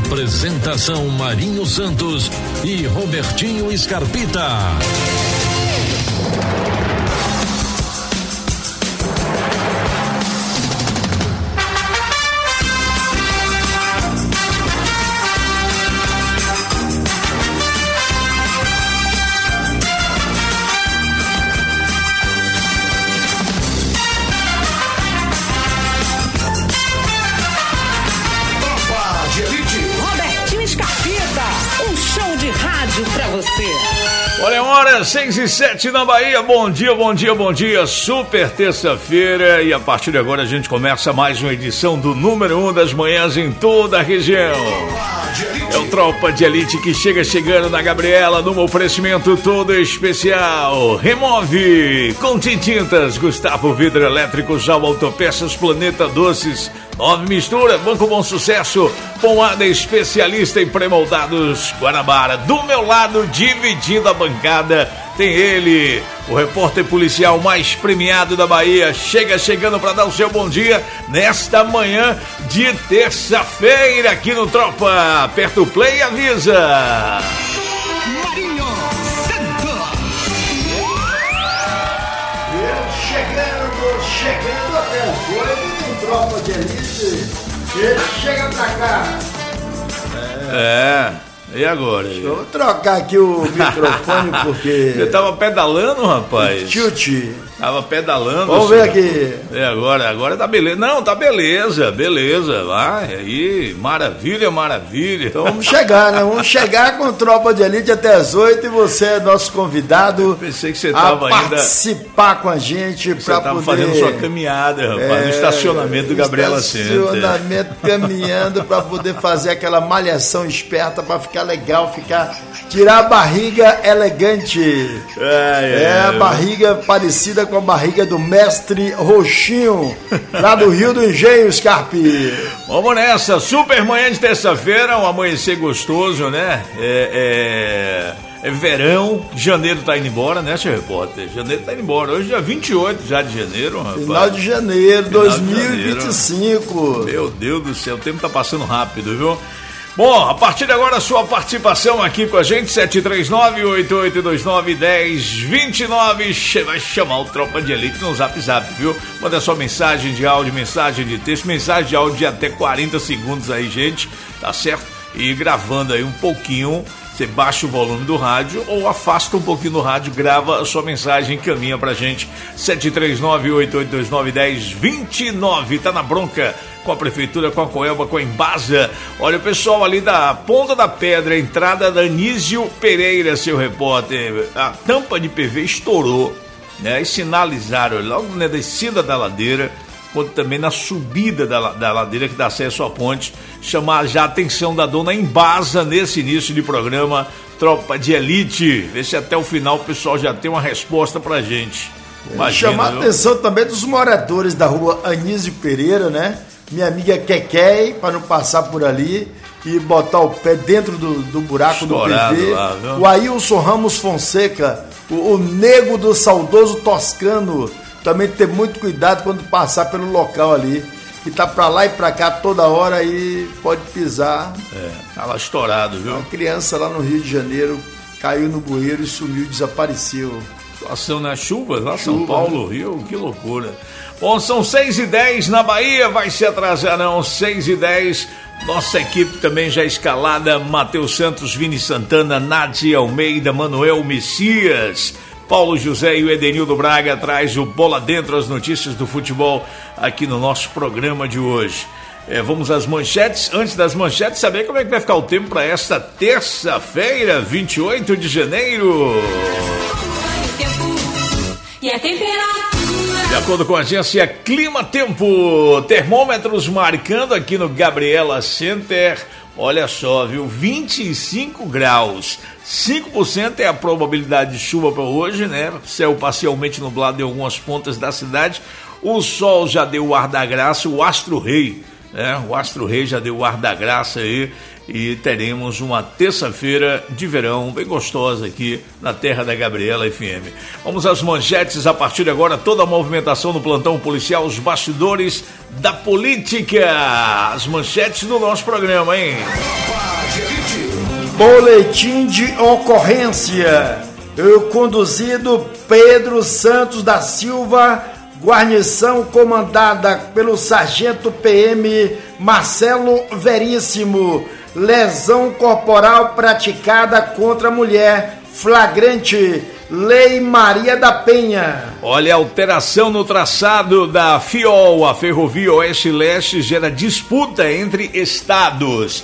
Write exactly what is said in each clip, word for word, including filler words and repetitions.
Apresentação Marinho Santos e Robertinho Scarpita. Olha, hora seis e sete na Bahia, bom dia, bom dia, bom dia, super terça-feira e a partir de agora a gente começa mais uma edição do número um das manhãs em toda a região. É o Tropa de Elite que chega chegando na Gabriela num oferecimento todo especial. Remove, Conti Tintas, Gustavo Vidro Elétrico, Jal Autopeças, Planeta Doces, Nove Mistura, Banco Bom Sucesso, Pomada Especialista em Premoldados Guanabara. Do meu lado, dividindo a bancada, tem ele, o repórter policial mais premiado da Bahia. Chega chegando para dar o seu bom dia nesta manhã de terça-feira aqui no Tropa. Aperta o play e avisa. Marinho Santos. Chegando, chegando até o coelho do Tropa de Elite. Chega pra cá. É. E agora? Deixa eu trocar aqui o microfone porque... Você tava pedalando, rapaz? Chute. Tava pedalando. Vamos ver aqui. É agora, agora tá beleza. Não, tá beleza, beleza. Vai aí, maravilha, maravilha. Então vamos chegar, né? Vamos chegar com Tropa de Elite até as oito e você é nosso convidado. Eu pensei que você tava a ainda... participar com a gente você pra tava poder... fazendo sua caminhada, rapaz, é... no estacionamento do Gabriela Center. Estacionamento caminhando pra poder fazer aquela malhação esperta pra ficar legal, ficar... Tirar a barriga elegante. É, é, é a barriga parecida com a barriga do mestre Roxinho, lá do Rio do Engenho, Scarpi. Vamos nessa, super manhã de terça-feira, um amanhecer gostoso, né? É, é, é verão, janeiro tá indo embora, né, seu repórter? Janeiro tá indo embora, hoje é dia vinte e oito já de janeiro, rapaz. Final de janeiro, Final dois mil e vinte e cinco. De janeiro. Meu Deus do céu, o tempo tá passando rápido, viu? Bom, a partir de agora a sua participação aqui com a gente, sete três nove, oito oito dois nove, um zero dois nove, vai chamar o Tropa de Elite no Zap Zap, viu? Manda sua mensagem de áudio, mensagem de texto, mensagem de áudio de até quarenta segundos aí, gente, tá certo? E gravando aí um pouquinho, você baixa o volume do rádio ou afasta um pouquinho do rádio, grava a sua mensagem e encaminha pra gente, sete três nove, oito oito dois nove, um zero dois nove, tá na bronca com a prefeitura, com a Coelba, com a Embasa. Olha o pessoal ali da Ponta da Pedra, entrada da Anísio Pereira, seu repórter, a tampa de P V estourou, né? E sinalizaram logo na descida da ladeira, quanto também na subida da, da ladeira que dá acesso à ponte, chamar já a atenção da dona Embasa nesse início de programa Tropa de Elite. Vê se até o final o pessoal já tem uma resposta pra gente. Imagina, chamar viu? a atenção também dos moradores da rua Anísio Pereira, né? Minha amiga Keké, para não passar por ali e botar o pé dentro do, do buraco Estourado do P V. Lá, o Ailson Ramos Fonseca, o, o nego do saudoso Toscano, também ter muito cuidado quando passar pelo local ali, que tá pra lá e pra cá toda hora e pode pisar. É, tá lá estourado, viu? Uma criança lá no Rio de Janeiro caiu no bueiro e sumiu, desapareceu. Situação na chuva, lá Chuva, São Paulo, né? Rio, que loucura. Bom, são seis e dez na Bahia, vai se atrasar não, seis e dez, nossa equipe também já escalada, Matheus Santos, Vini Santana, Nádia Almeida, Manuel Messias, Paulo José e o Edenildo Braga traz o Bola Dentro, as notícias do futebol aqui no nosso programa de hoje. É, vamos às manchetes, antes das manchetes, saber como é que vai ficar o tempo para esta terça-feira, vinte e oito de janeiro. E a temperatura. De acordo com a agência Clima Tempo, termômetros marcando aqui no Gabriela Center, olha só, viu, vinte e cinco graus, cinco por cento é a probabilidade de chuva para hoje, né, céu parcialmente nublado em algumas pontas da cidade, o sol já deu o ar da graça, o astro rei, né, o astro rei já deu o ar da graça aí, e teremos uma terça-feira de verão bem gostosa aqui na terra da Gabriela F M. Vamos às manchetes a partir de agora, toda a movimentação no plantão policial, os bastidores da política, as manchetes do nosso programa, hein? Boletim de ocorrência, eu conduzido Pedro Santos da Silva, guarnição comandada pelo sargento P M Marcelo Veríssimo, lesão corporal praticada contra mulher, flagrante, Lei Maria da Penha. Olha, alteração no traçado da FIOL, a Ferrovia Oeste-Leste, gera disputa entre estados.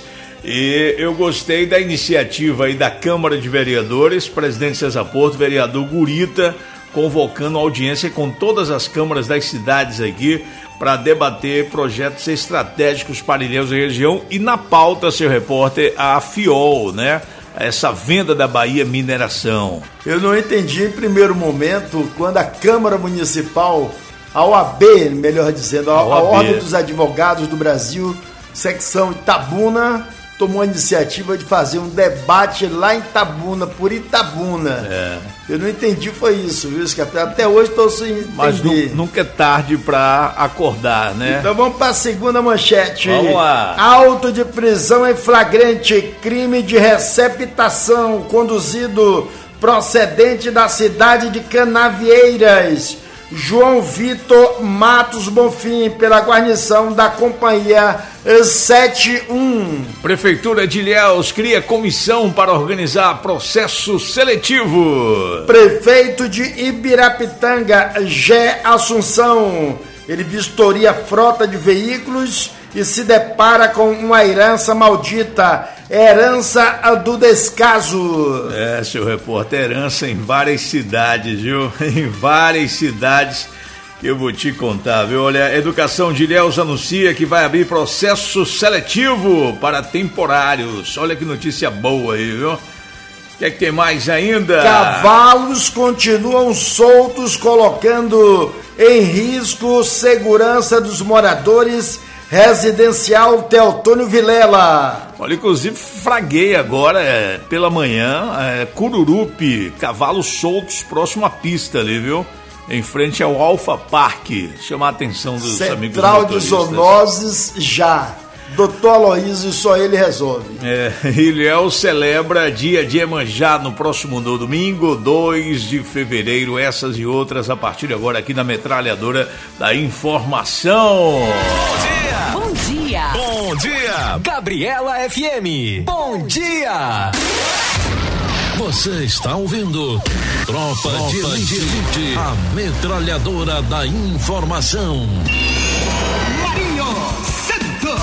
E eu gostei da iniciativa aí da Câmara de Vereadores, presidente César Porto, vereador Gurita, convocando audiência com todas as câmaras das cidades aqui para debater projetos estratégicos para Ilhéus e região. E na pauta, seu repórter, a FIOL, né? Essa venda da Bahia Mineração. Eu não entendi em primeiro momento quando a Câmara Municipal, a O A B, melhor dizendo, a, a, a Ordem dos Advogados do Brasil, secção Itabuna, tomou a iniciativa de fazer um debate lá em Itabuna, por Itabuna. É. Eu não entendi, foi isso, viu, Escapé? Até hoje estou sem entender. Mas nu- nunca é tarde para acordar, né? Então vamos para a segunda manchete. Vamos lá. Auto de prisão em flagrante, crime de receptação, conduzido procedente da cidade de Canavieiras, João Vitor Matos Bonfim, pela guarnição da companhia setenta e um. Prefeitura de Ilhéus cria comissão para organizar processo seletivo. Prefeito de Ibirapitanga, Gé Assunção, ele vistoria frota de veículos e se depara com uma herança maldita, herança do descaso. É, seu repórter, herança em várias cidades, viu? Em várias cidades, eu vou te contar, viu? Olha, a Educação de Ilhéus anuncia que vai abrir processo seletivo para temporários. Olha que notícia boa aí, viu? O que é que tem mais ainda? Cavalos continuam soltos, colocando em risco segurança dos moradores. Residencial Teotônio Vilela. Olha, inclusive fraguei agora é, pela manhã, é, Cururupi, cavalos soltos próximo à pista ali, viu? Em frente ao Alfa Park. Chamar a atenção dos Central amigos Central de motoristas. Zoonoses já. doutor Aloysio, só ele resolve. É, Ilhéus celebra dia de Iemanjá no próximo domingo, dois de fevereiro. Essas e outras a partir de agora aqui na Metralhadora da Informação. Bom dia! Bom dia! Bom dia! Gabriela F M. Bom dia! Você está ouvindo Tropa, Tropa de Elite, a Metralhadora da Informação. Marinho Santos.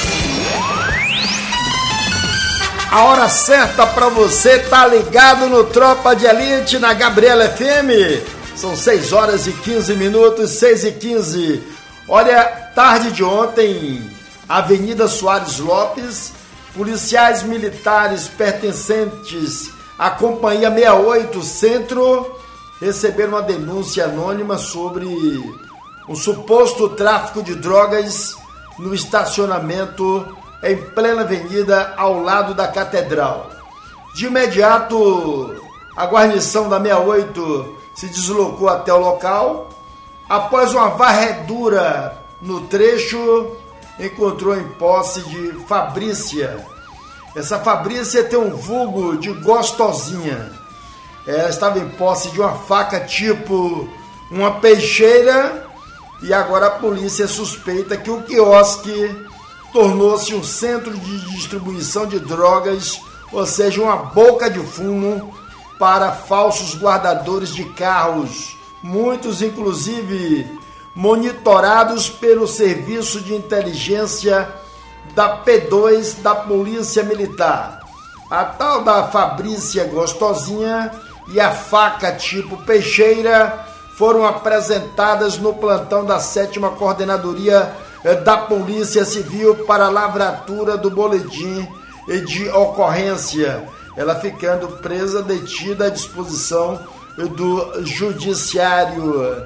A hora certa para você tá ligado no Tropa de Elite na Gabriela F M. São seis horas e quinze minutos, seis e quinze. Olha, tarde de ontem, Avenida Soares Lopes, policiais militares pertencentes à Companhia sessenta e oito Centro receberam uma denúncia anônima sobre um suposto tráfico de drogas no estacionamento em plena avenida ao lado da Catedral. De imediato, a guarnição da sessenta e oito se deslocou até o local. Após uma varredura no trecho, encontrou em posse de Fabrícia. Essa Fabrícia tem um vulgo de gostosinha. Ela estava em posse de uma faca tipo uma peixeira e agora a polícia suspeita que o quiosque tornou-se um centro de distribuição de drogas, ou seja, uma boca de fumo para falsos guardadores de carros, muitos inclusive monitorados pelo Serviço de Inteligência da P dois da Polícia Militar. A tal da Fabrícia Gostosinha e a faca tipo peixeira foram apresentadas no plantão da sétima Coordenadoria da Polícia Civil para a lavratura do boletim de ocorrência, ela ficando presa, detida à disposição do Judiciário.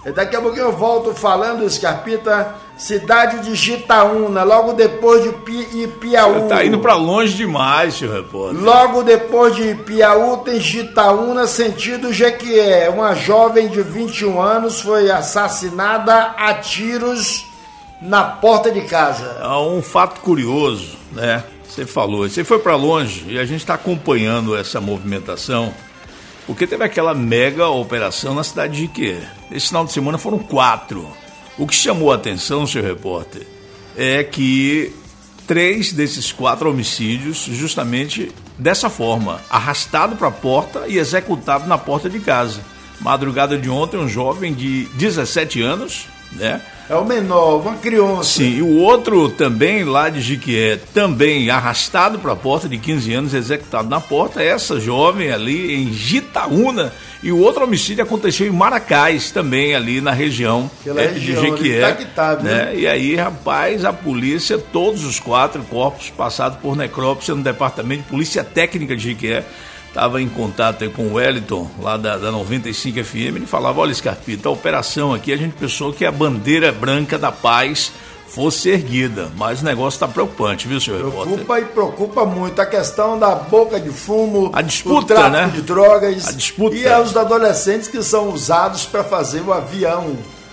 Daqui a pouquinho eu volto falando, Scarpita, cidade de Jitaúna, logo depois de Pi, Ipiaú. Você tá indo pra longe demais, senhor repórter. Logo depois de Ipiaú tem Jitaúna, sentido Jequié. Uma jovem de vinte e um anos foi assassinada a tiros na porta de casa. É um fato curioso, né? Você falou, você foi pra longe e a gente está acompanhando essa movimentação. Porque teve aquela mega operação na cidade de Jequié. Esse final de semana foram quatro. O que chamou a atenção, senhor repórter, é que três desses quatro homicídios, justamente dessa forma, arrastado para a porta e executado na porta de casa. Madrugada de ontem, um jovem de dezessete anos, né? É o menor, uma criança. Sim, e o outro também lá de Jequié, também arrastado para a porta, de quinze anos, executado na porta, essa jovem ali em Jitaúna. E o outro homicídio aconteceu em Maracás, também ali na região, é, região de Jequié. Tá que tá, né? E aí, rapaz, a polícia, todos os quatro corpos passados por necrópsia no departamento de polícia técnica de Jequié. Estava em contato aí com o Wellington, lá da, da noventa e cinco F M, ele falava, olha, Scarpita, a operação aqui, a gente pensou que a bandeira branca da paz fosse erguida, mas o negócio está preocupante, viu, senhor repórter? Preocupa e preocupa muito a questão da boca de fumo, a disputa, o tráfico, né? de drogas, a disputa. E os adolescentes que são usados para fazer o avião.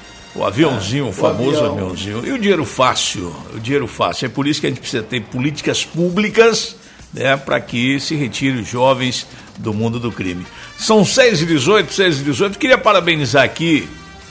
O aviãozinho, é, o famoso avião. aviãozinho. E o dinheiro fácil, o dinheiro fácil. É por isso que a gente precisa ter políticas públicas, né, para que se retire os jovens do mundo do crime. São seis e dezoito, seis e dezoito. Queria parabenizar aqui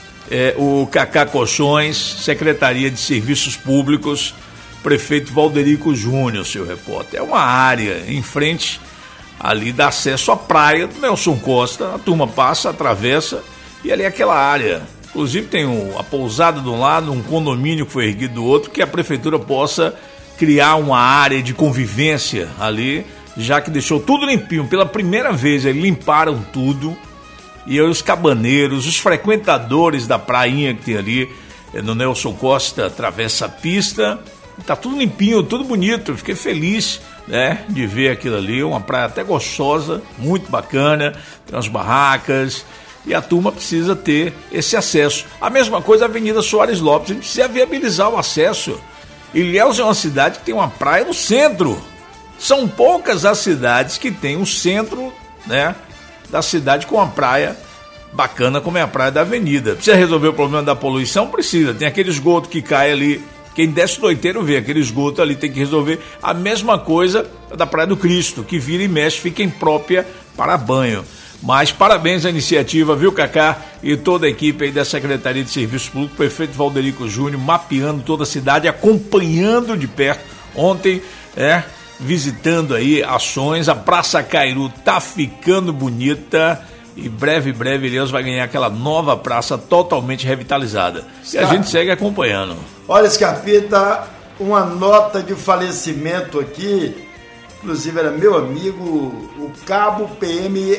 é, o Cacá Colchões, Secretaria de Serviços Públicos, prefeito Valderico Júnior, seu repórter. É uma área em frente ali, dá acesso à praia do Nelson Costa, a turma passa, atravessa, e ali é aquela área. Inclusive tem um, a pousada de um lado, um condomínio que foi erguido do outro, que a prefeitura possa criar uma área de convivência ali, já que deixou tudo limpinho. Pela primeira vez, eles limparam tudo. E aí os cabaneiros, os frequentadores da prainha que tem ali, no Nelson Costa, atravessa a pista. Tá tudo limpinho, tudo bonito. Fiquei feliz, né, de ver aquilo ali. Uma praia até gostosa, muito bacana. Tem umas barracas. E a turma precisa ter esse acesso. A mesma coisa a Avenida Soares Lopes. A gente precisa viabilizar o acesso. Ilhéus é uma cidade que tem uma praia no centro. São poucas as cidades que tem um centro, né, da cidade com uma praia bacana como é a praia da Avenida. Precisa resolver o problema da poluição? Precisa. Tem aquele esgoto que cai ali. Quem desce do Oiteiro vê aquele esgoto ali, tem que resolver. A mesma coisa da Praia do Cristo, que vira e mexe, fica imprópria para banho. Mas parabéns à iniciativa, viu, Cacá? E toda a equipe aí da Secretaria de Serviços Públicos, prefeito Valderico Júnior, mapeando toda a cidade, acompanhando de perto. Ontem, é, visitando aí ações, a Praça Cairu tá ficando bonita e breve, breve, Deus vai ganhar aquela nova praça totalmente revitalizada. E a gente segue acompanhando. Olha, Scarpita, uma nota de falecimento aqui, inclusive era meu amigo, o cabo P M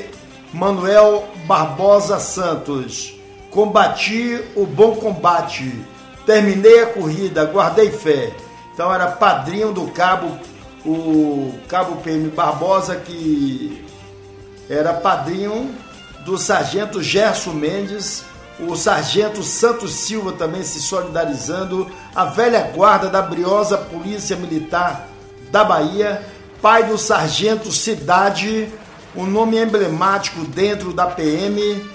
Manuel Barbosa Santos. Combati o bom combate, terminei a corrida, guardei fé. Então era padrinho do cabo, o cabo P M Barbosa, que era padrinho do sargento Gerson Mendes, o sargento Santos Silva também se solidarizando, a velha guarda da briosa Polícia Militar da Bahia, pai do sargento Cidade, um nome emblemático dentro da P M,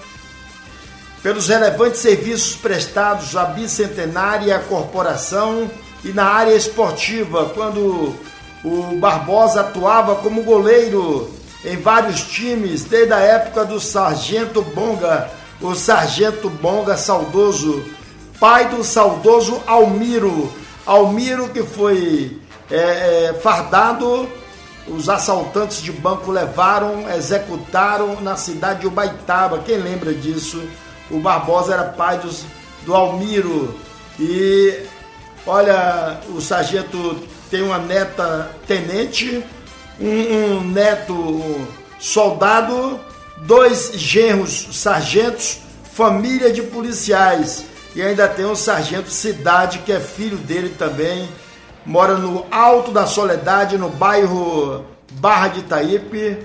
pelos relevantes serviços prestados à bicentenária corporação e na área esportiva, quando o Barbosa atuava como goleiro em vários times, desde a época do Sargento Bonga, o Sargento Bonga saudoso, pai do saudoso Almiro, Almiro que foi é, é, fardado, os assaltantes de banco levaram, executaram na cidade de Ubaitaba. Quem lembra disso? O Barbosa era pai dos, do Almiro. E olha, o sargento tem uma neta tenente, um, um neto soldado, dois genros sargentos, família de policiais, e ainda tem um sargento Cidade, que é filho dele também, mora no Alto da Soledade, no bairro Barra de Itaípe.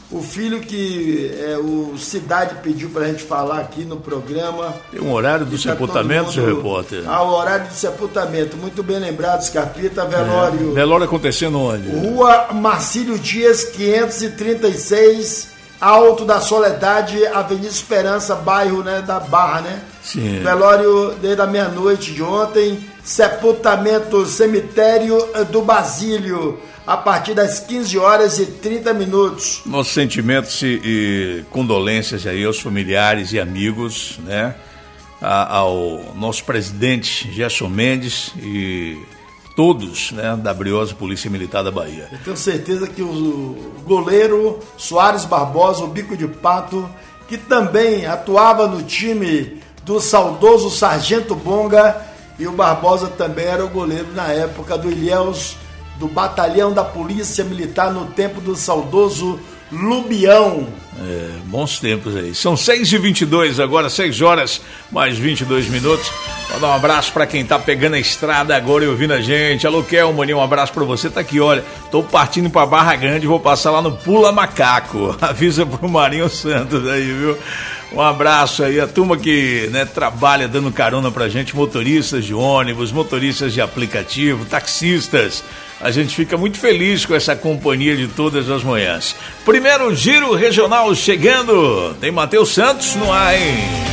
O filho que é, o Cidade pediu pra gente falar aqui no programa. Tem um horário do tá sepultamento, seu mundo... repórter? Ah, o horário do sepultamento. Muito bem lembrado, Scarpita. Velório. É. Velório acontecendo onde? Rua Marcílio Dias, quinhentos e trinta e seis, Alto da Soledade, Avenida Esperança, bairro, né, da Barra, né? Sim. Velório desde a meia-noite de ontem. Sepultamento Cemitério do Basílio, a partir das quinze horas e trinta minutos. Nossos sentimentos e, e condolências aí aos familiares e amigos, né? A, ao nosso presidente Gerson Mendes e todos, né, da briosa Polícia Militar da Bahia. Eu tenho certeza que o goleiro Soares Barbosa, o bico de pato, que também atuava no time do saudoso Sargento Bonga, e o Barbosa também era o goleiro na época do Ilhéus, do batalhão da Polícia Militar no tempo do saudoso Lubião. É, bons tempos aí. São seis e vinte e dois agora, seis horas mais vinte e dois minutos. Vou dar um abraço pra quem tá pegando a estrada agora e ouvindo a gente. Alô, Kelmaninho, um abraço pra você. Tá aqui, olha, tô partindo pra Barra Grande, vou passar lá no Pula Macaco. Avisa pro Marinho Santos aí, viu? Um abraço aí, a turma que, né, trabalha dando carona pra gente, motoristas de ônibus, motoristas de aplicativo, taxistas. A gente fica muito feliz com essa companhia de todas as manhãs. Primeiro giro regional chegando. Tem Matheus Santos no ar, hein?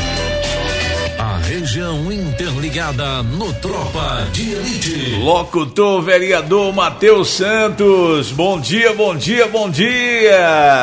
A região interligada no Tropa de Elite. Locutor vereador Matheus Santos. Bom dia, bom dia, bom dia.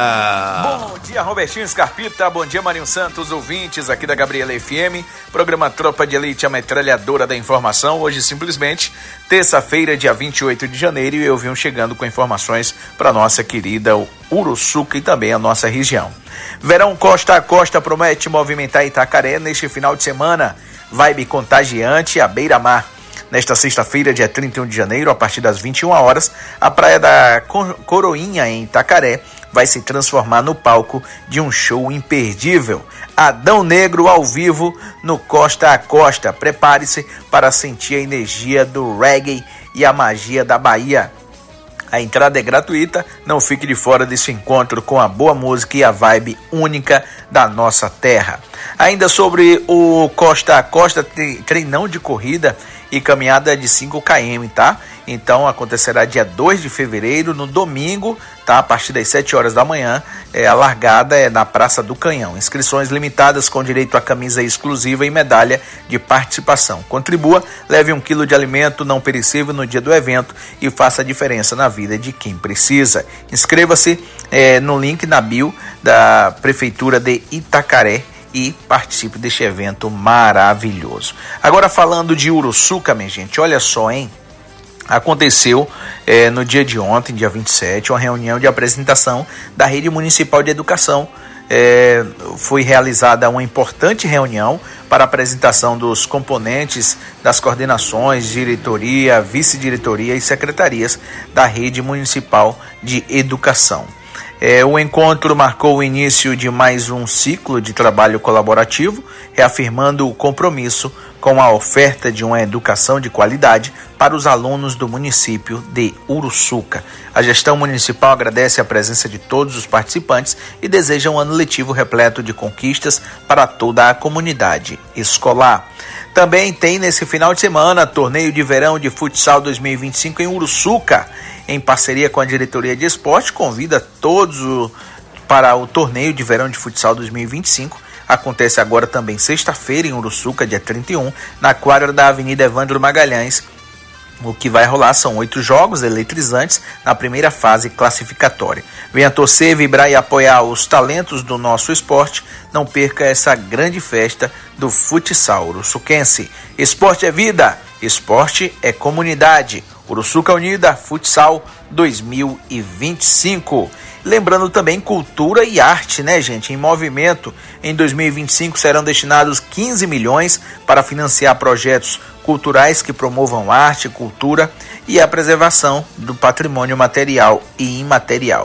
Bom dia, Robertinho Scarpita. Bom dia, Marinho Santos, ouvintes aqui da Gabriela F M. Programa Tropa de Elite, a metralhadora da informação. Hoje, simplesmente, terça-feira, dia vinte e oito de janeiro, e eu vim chegando com informações para nossa querida Uruçuca e também a nossa região. Verão costa a costa promete movimentar Itacaré neste final de semana. Vibe contagiante à beira-mar. Nesta sexta-feira, dia trinta e um de janeiro, a partir das vinte e uma horas, a Praia da Coroinha, em Itacaré, vai se transformar no palco de um show imperdível. Adão Negro ao vivo no Costa a Costa. Prepare-se para sentir a energia do reggae e a magia da Bahia. A entrada é gratuita, não fique de fora desse encontro com a boa música e a vibe única da nossa terra. Ainda sobre o Costa a Costa, treinão de corrida e caminhada de cinco quilômetros, tá? Então acontecerá dia dois de fevereiro, no domingo, tá? A partir das sete horas da manhã, é, a largada é na Praça do Canhão. Inscrições limitadas com direito a camisa exclusiva e medalha de participação. Contribua, leve um quilo de alimento não perecível no dia do evento e faça a diferença na vida de quem precisa. Inscreva-se é, no link na bio da Prefeitura de Itacaré e participe deste evento maravilhoso. Agora falando de Uruçuca, minha gente, olha só, hein? Aconteceu é, no dia de ontem, dia vinte e sete, uma reunião de apresentação da Rede Municipal de Educação. É, foi realizada uma importante reunião para a apresentação dos componentes das coordenações, diretoria, vice-diretoria e secretarias da Rede Municipal de Educação. É, o encontro marcou o início de mais um ciclo de trabalho colaborativo, reafirmando o compromisso com a oferta de uma educação de qualidade para os alunos do município de Uruçuca. A gestão municipal agradece a presença de todos os participantes e deseja um ano letivo repleto de conquistas para toda a comunidade escolar. Também tem nesse final de semana torneio de verão de futsal dois mil e vinte e cinco em Uruçuca. Em parceria com a diretoria de esporte, convida todos o, para o torneio de verão de futsal dois mil e vinte e cinco. Acontece agora também sexta-feira em Uruçuca, dia trinta e um, na quadra da Avenida Evandro Magalhães. O que vai rolar são oito jogos eletrizantes na primeira fase classificatória. Venha torcer, vibrar e apoiar os talentos do nosso esporte. Não perca essa grande festa do futsal uruçuquense. Esporte é vida, esporte é comunidade. Uruçuca Unida, Futsal dois mil e vinte e cinco. Lembrando também cultura e arte, né, gente? Em movimento, em dois mil e vinte e cinco serão destinados quinze milhões para financiar projetos culturais que promovam arte, cultura e a preservação do patrimônio material e imaterial.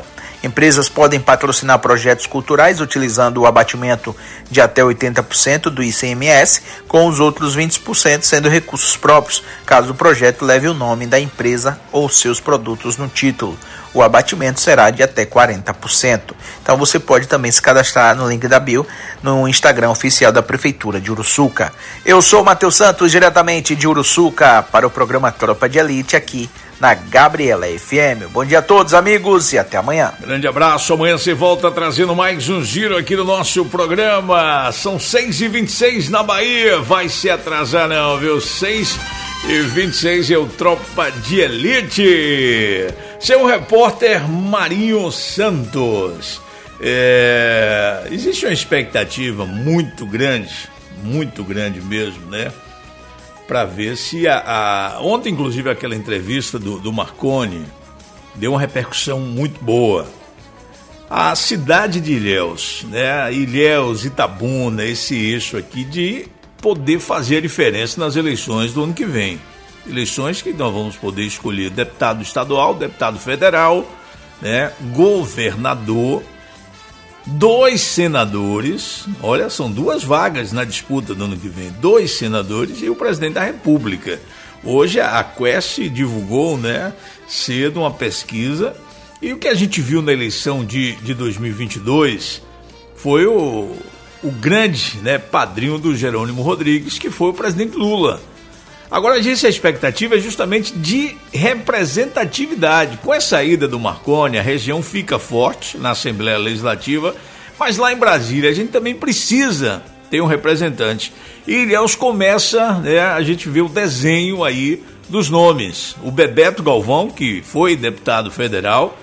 Empresas podem patrocinar projetos culturais utilizando o abatimento de até oitenta por cento do I C M S, com os outros vinte por cento sendo recursos próprios, caso o projeto leve o nome da empresa ou seus produtos no título. O abatimento será de até quarenta por cento. Então você pode também se cadastrar no link da bio no Instagram oficial da Prefeitura de Uruçuca. Eu sou o Matheus Santos, diretamente de Uruçuca, para o programa Tropa de Elite aqui na Gabriela F M. Bom dia a todos, amigos, e até amanhã. Grande abraço, amanhã você volta trazendo mais um giro aqui no nosso programa. São seis e vinte e seis na Bahia, vai se atrasar não, viu? seis e vinte e seis é o Tropa de Elite. Seu repórter Marinho Santos. É... Existe uma expectativa muito grande, muito grande mesmo, né? Para ver se a, a... Ontem, inclusive, aquela entrevista do, do Marconi deu uma repercussão muito boa. A cidade de Ilhéus, né? Ilhéus, Itabuna, esse eixo aqui de poder fazer a diferença nas eleições do ano que vem. Eleições que nós vamos poder escolher deputado estadual, deputado federal, né? Governador, dois senadores, olha, são duas vagas na disputa do ano que vem, dois senadores e o presidente da República. Hoje a Quest divulgou, né, cedo uma pesquisa, e o que a gente viu na eleição de, de dois mil e vinte e dois foi o, o grande, né, padrinho do Jerônimo Rodrigues, que foi o presidente Lula. Agora, a gente, a expectativa é justamente de representatividade. Com a saída do Marconi, a região fica forte na Assembleia Legislativa, mas lá em Brasília a gente também precisa ter um representante. E Ilhéus começa, né, a gente vê o desenho aí dos nomes. O Bebeto Galvão, que foi deputado federal,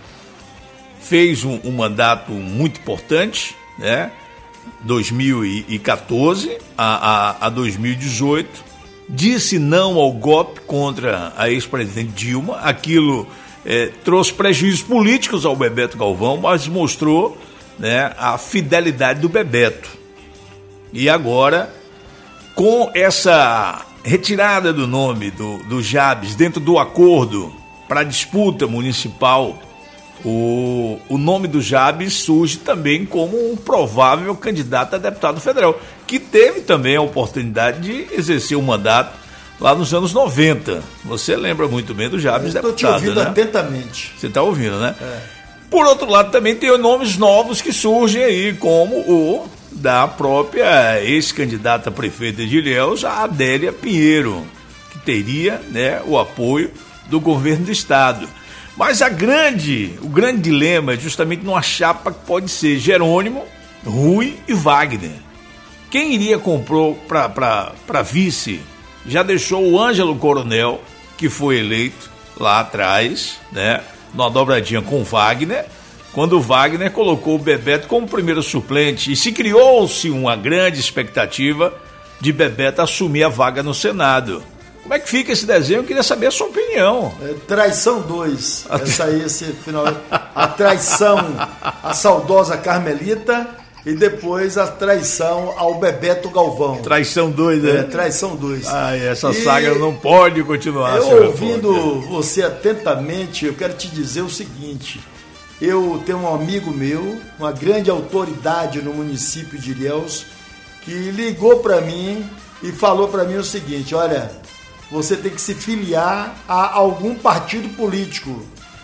fez um, um mandato muito importante, né, dois mil e quatorze a, a, a dois mil e dezoito, disse não ao golpe contra a ex-presidente Dilma. Aquilo é, trouxe prejuízos políticos ao Bebeto Galvão, mas mostrou, né, a fidelidade do Bebeto. E agora, com essa retirada do nome do, do Jabes dentro do acordo para a disputa municipal, o, o nome do Jabes surge também como um provável candidato a deputado federal, que teve também a oportunidade de exercer o mandato lá nos anos noventa. Você lembra muito bem do Jabes, deputado, né? Estou te ouvindo, né? Atentamente. Você está ouvindo, né? É. Por outro lado, também tem nomes novos que surgem aí, como o da própria ex-candidata prefeita de Ilhéus, a Adélia Pinheiro, que teria, né, o apoio do governo do estado. Mas a grande, o grande dilema é justamente numa chapa que pode ser Jerônimo, Rui e Wagner. Quem iria comprar para vice já deixou o Ângelo Coronel, que foi eleito lá atrás, né, numa dobradinha com o Wagner, quando o Wagner colocou o Bebeto como primeiro suplente, e se criou-se uma grande expectativa de Bebeto assumir a vaga no Senado. Como é que fica esse desenho? Eu queria saber a sua opinião. É, traição dois. Essa aí, esse final. A traição à saudosa Carmelita e depois a traição ao Bebeto Galvão. Traição dois, né? É, traição dois. Ah, essa e saga não pode continuar. Eu, ouvindo você atentamente, eu quero te dizer o seguinte. Eu tenho um amigo meu, uma grande autoridade no município de Ilhéus, que ligou para mim e falou para mim o seguinte: olha, você tem que se filiar a algum partido político.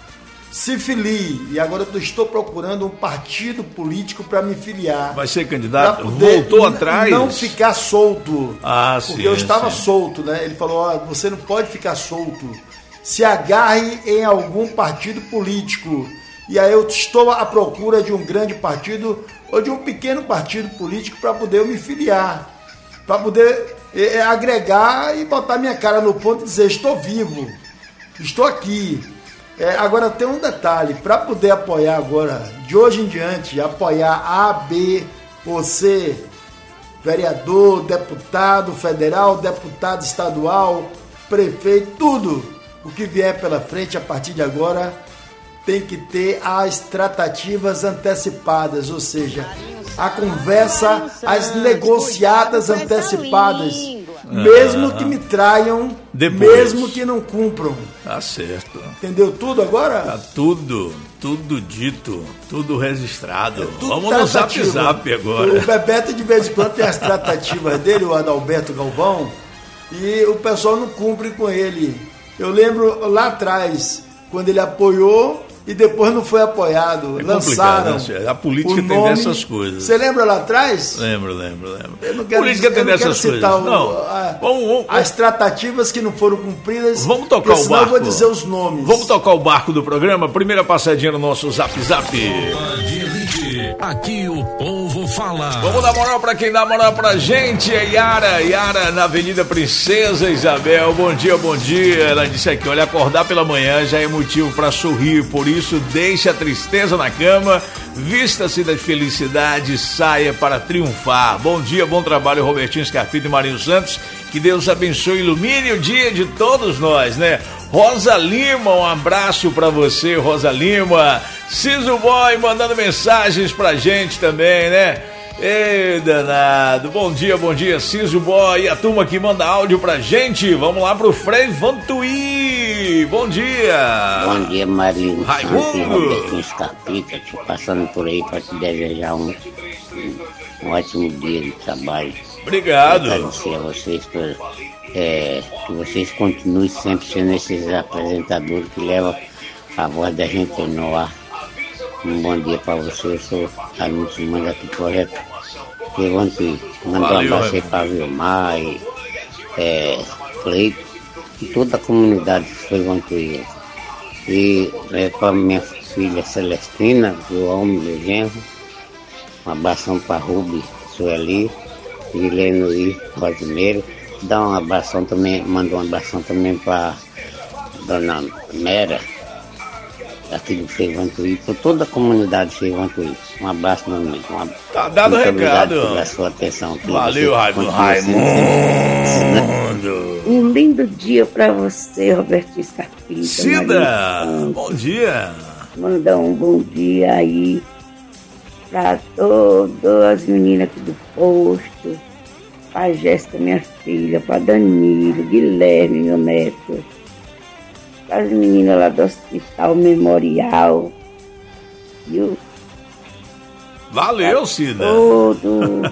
Se filie. E agora eu estou procurando um partido político para me filiar. Vai ser candidato? Voltou atrás? Não ficar solto. Ah, porque sim. Porque eu estava sim. solto, né? Ele falou, ó, você não pode ficar solto. Se agarre em algum partido político. E aí eu estou à procura de um grande partido ou de um pequeno partido político para poder eu me filiar. Para poder é, agregar e botar minha cara no ponto e dizer, estou vivo, estou aqui. É, agora tem um detalhe, para poder apoiar agora, de hoje em diante, apoiar A, B ou C, vereador, deputado federal, deputado estadual, prefeito, tudo o que vier pela frente a partir de agora tem que ter as tratativas antecipadas, ou seja, a conversa, as negociadas antecipadas. mesmo ah, que me traiam, depois. Mesmo que não cumpram. Tá certo. Entendeu tudo agora? Tá tudo, tudo dito, tudo registrado. É tudo Vamos no Zap Zap agora. O Bebeto de vez em quando tem as tratativas dele, o Adalberto Galvão, e o pessoal não cumpre com ele. Eu lembro lá atrás, quando ele apoiou e depois não foi apoiado. É lançaram. Né? A política tem dessas coisas. Você lembra lá atrás? Lembro, lembro, lembro. Eu não quero, política tem dessas coisas. O, não. A, vamos, vamos, as tratativas que não foram cumpridas. Vamos tocar o barco. Eu vou dizer os nomes. Vamos tocar o barco do programa. Primeira passadinha no nosso Zap Zap. Aqui o povo fala. Vamos dar moral pra quem dá moral pra gente. É Yara, Yara na Avenida Princesa Isabel. Bom dia, bom dia. Ela disse aqui, olha, acordar pela manhã já é motivo pra sorrir. Por isso, deixe a tristeza na cama, vista-se da felicidade, saia para triunfar. Bom dia, bom trabalho, Robertinho Scarpita e Marinho Santos. Que Deus abençoe e ilumine o dia de todos nós, né? Rosa Lima, um abraço pra você, Rosa Lima. Ciso Boy mandando mensagens pra gente também, né? Ei, danado. Bom dia, bom dia, Ciso Boy. E a turma que manda áudio pra gente. Vamos lá pro Frei Vantuí. Bom dia. Bom dia, Marinho Raimundo. Santos e Robertinho Scarpita. Tô passando por aí pra te desejar um, um ótimo dia de trabalho. Obrigado. Eu agradecer a vocês por, é, que vocês continuem sempre sendo esses apresentadores que levam a voz da gente no ar. Um bom dia para você, eu sou Raimundo Simões aqui, correto? Eu vou te mandar um abraço aí para Vilmar e é, Cleito e toda a comunidade que foi Vantuí. E é, para minha filha Celestina, João, meu genro, um abração para Rubi, Sueli, Guilherme e Brasileiro. Dá um abração também, manda um abração também para Dona Mera, aqui do Frei Vantuí, por toda a comunidade Frei Vantuí. Um abraço, meu amigo. Um ab... Tá dado o recado. Pela sua atenção. Aqui. Valeu, Raimundo. Raimundo. Um lindo dia para você, Roberto Scarpita. Cida, bom dia. Mandar um bom dia aí para todas as meninas aqui do posto, para Jéssica, minha filha, para Danilo, Guilherme, meu neto, para as meninas lá do Hospital Memorial. Viu? Valeu, Cida. Todos